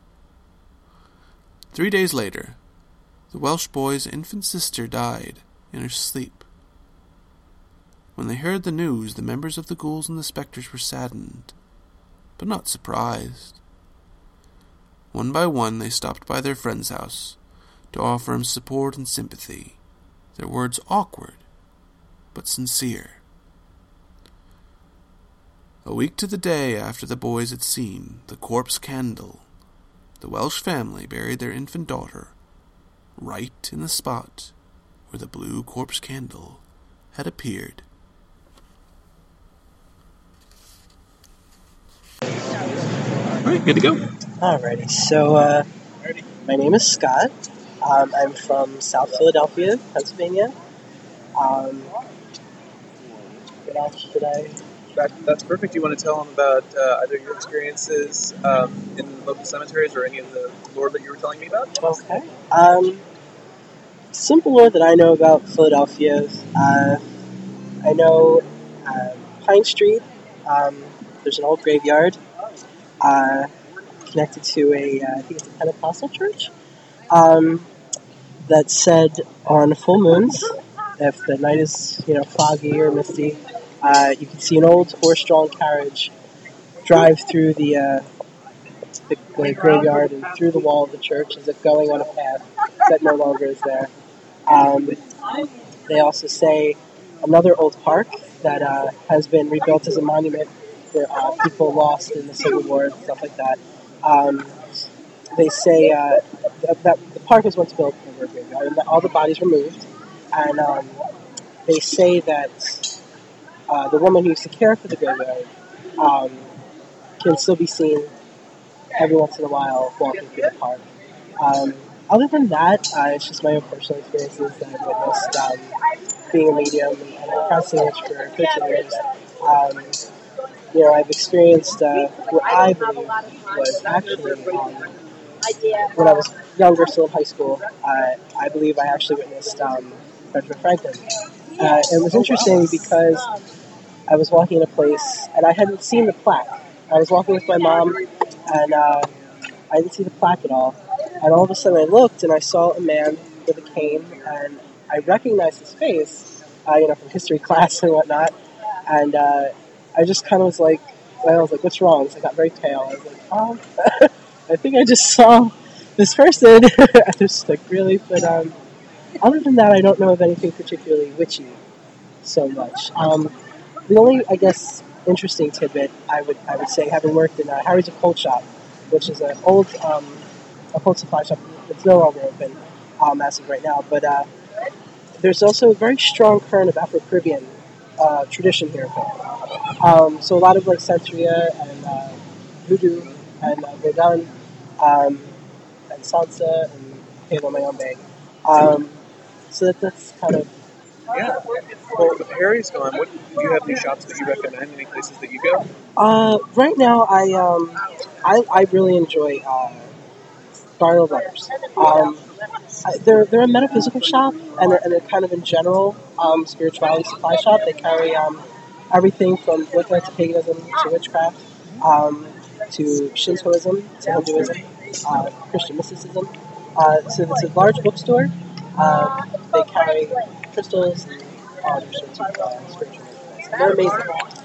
Three days later, the Welsh boy's infant sister died in her sleep. When they heard the news, the members of the ghouls and the spectres were saddened, but not surprised. One by one, they stopped by their friend's house to offer him support and sympathy, their words awkward, but sincere. A week to the day after the boys had seen the corpse candle, the Welsh family buried their infant daughter right in the spot where the blue corpse candle had appeared. Alright, good to go. Alrighty, so uh, my name is Scott. Um, I'm from South Philadelphia, Pennsylvania. Um, what else should I... That, that's perfect. Do you want to tell them about uh, either your experiences um, in local cemeteries or any of the lore that you were telling me about? Okay. Um, simple lore that I know about Philadelphia. Uh, I know uh, Pine Street. Um, there's an old graveyard uh, connected to a, uh, I think it's a Pentecostal church, um, that said on full moons, if the night is, you know, foggy or misty, Uh, you can see an old horse-drawn carriage drive through the, uh, the, the graveyard and through the wall of the church as if going on a path that no longer is there. Um, they also say another old park that uh, has been rebuilt as a monument for uh, people lost in the Civil War and stuff like that. Um, they say uh, that, that the park was once built over a graveyard and that all the bodies were moved. And um, they say that Uh, the woman who used to care for the graveyard um, can still be seen every once in a while walking through the park. Um, other than that, uh, it's just my own personal experiences that I've witnessed um, being a medium and I've practicing it for thirteen years. Um, you know, I've experienced uh, what I believe was actually um, when I was younger, still in high school. Uh, I believe I actually witnessed um, Benjamin Franklin. Uh, it was interesting because I was walking in a place, and I hadn't seen the plaque. I was walking with my mom, and uh, I didn't see the plaque at all. And all of a sudden I looked, and I saw a man with a cane, and I recognized his face, uh, you know, from history class and whatnot. And uh, I just kind of was like, I was like, what's wrong? So I got very pale. I was like, oh, I think I just saw this person. I was like, really? But um, other than that, I don't know of anything particularly witchy so much. Um, The only, I guess, interesting tidbit I would I would say, having worked in uh, Harry's Occult Shop, which is an old um, occult supply shop that's no longer open um, as of right now, but uh, there's also a very strong current of Afro-Caribbean uh, tradition here. Um, so a lot of like Santeria and uh, Voodoo and uh, Vodun um, and Sansa and Palo Mayombe. Um, so that, that's kind of... Yeah. Well, with Harry's gone, what, do you have any shops that you recommend, any places that you go? Uh, right now, I um, I, I really enjoy uh, Barlow Brothers. Um, I, they're they're a metaphysical shop, and they're, and they're kind of in general um, spirituality supply shop. They carry um, everything from Wicca to paganism to witchcraft um, to Shintoism to Hinduism, uh, Christian mysticism. Uh, so it's a large bookstore. Uh, they carry crystals and all other sorts of uh, spiritual things. They're amazing.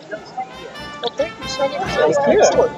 Well, thank you so much. Thank you. Excellent.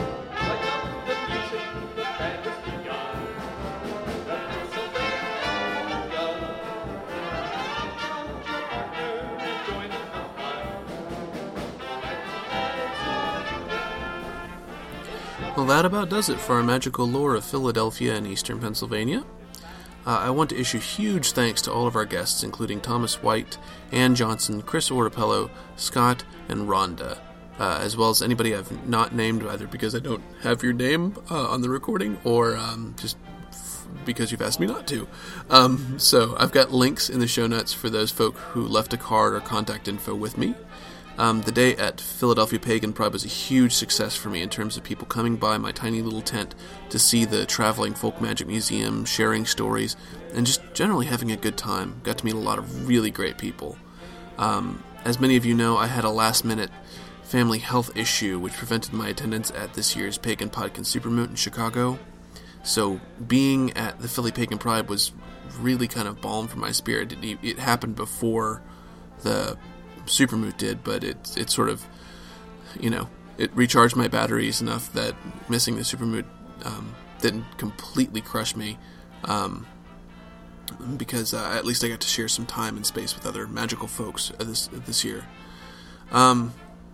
Well, that about does it for our magical lore of Philadelphia and eastern Pennsylvania. Uh, I want to issue huge thanks to all of our guests, including Thomas White, Ann Johnson, Chris Orapello, Scott, and Rhonda, uh, as well as anybody I've not named, either because I don't have your name uh, on the recording or um, just f- because you've asked me not to. Um, so I've got links in the show notes for those folk who left a card or contact info with me. Um, the day at Philadelphia Pagan Pride was a huge success for me in terms of people coming by my tiny little tent to see the traveling folk magic museum, sharing stories, and just generally having a good time. Got to meet a lot of really great people. Um, as many of you know, I had a last-minute family health issue which prevented my attendance at this year's Pagan Podkin Supermoot in Chicago. So being at the Philly Pagan Pride was really kind of balm for my spirit. It, it happened before the Supermoot did, but it it sort of, you know, it recharged my batteries enough that missing the Supermoot um, didn't completely crush me, um, because uh, at least I got to share some time and space with other magical folks this this year. Um,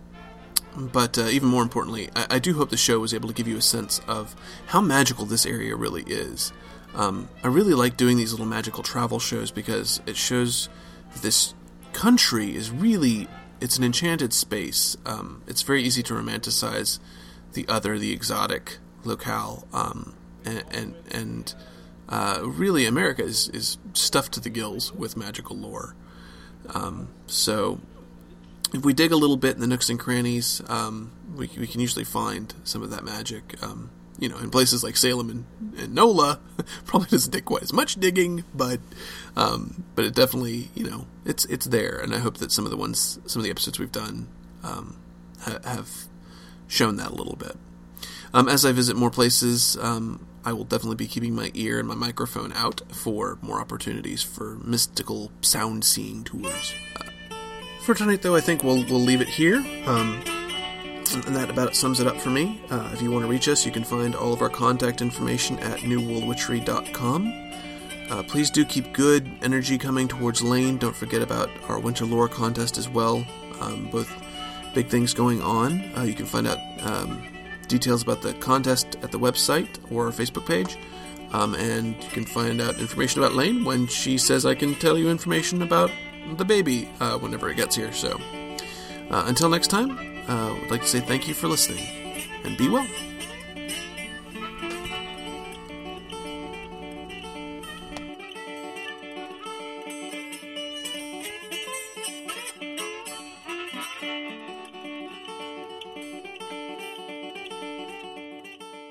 but uh, even more importantly, I, I do hope the show was able to give you a sense of how magical this area really is. Um, I really like doing these little magical travel shows because it shows that this country is really, it's an enchanted space. Um, it's very easy to romanticize the other, the exotic locale, um, and and, and uh, really America is, is stuffed to the gills with magical lore. Um, so if we dig a little bit in the nooks and crannies, um, we, we can usually find some of that magic. Um, you know, in places like Salem and, and NOLA, probably doesn't take quite as much digging, but um, but it definitely, you know, it's it's there, and I hope that some of the ones, some of the episodes we've done um, ha- have shown that a little bit. Um, as I visit more places, um, I will definitely be keeping my ear and my microphone out for more opportunities for mystical sound-seeing tours. Uh, for tonight, though, I think we'll we'll leave it here. Um, And that about sums it up for me. Uh, if you want to reach us, you can find all of our contact information at new world witchery dot com. Uh, please do keep good energy coming towards Lane. Don't forget about our Winter Lore contest as well. Um, both big things going on. Uh, you can find out um, details about the contest at the website or our Facebook page. Um, and you can find out information about Lane when she says I can tell you information about the baby uh, whenever it gets here. So uh, until next time, Uh, I would like to say thank you for listening, and be well.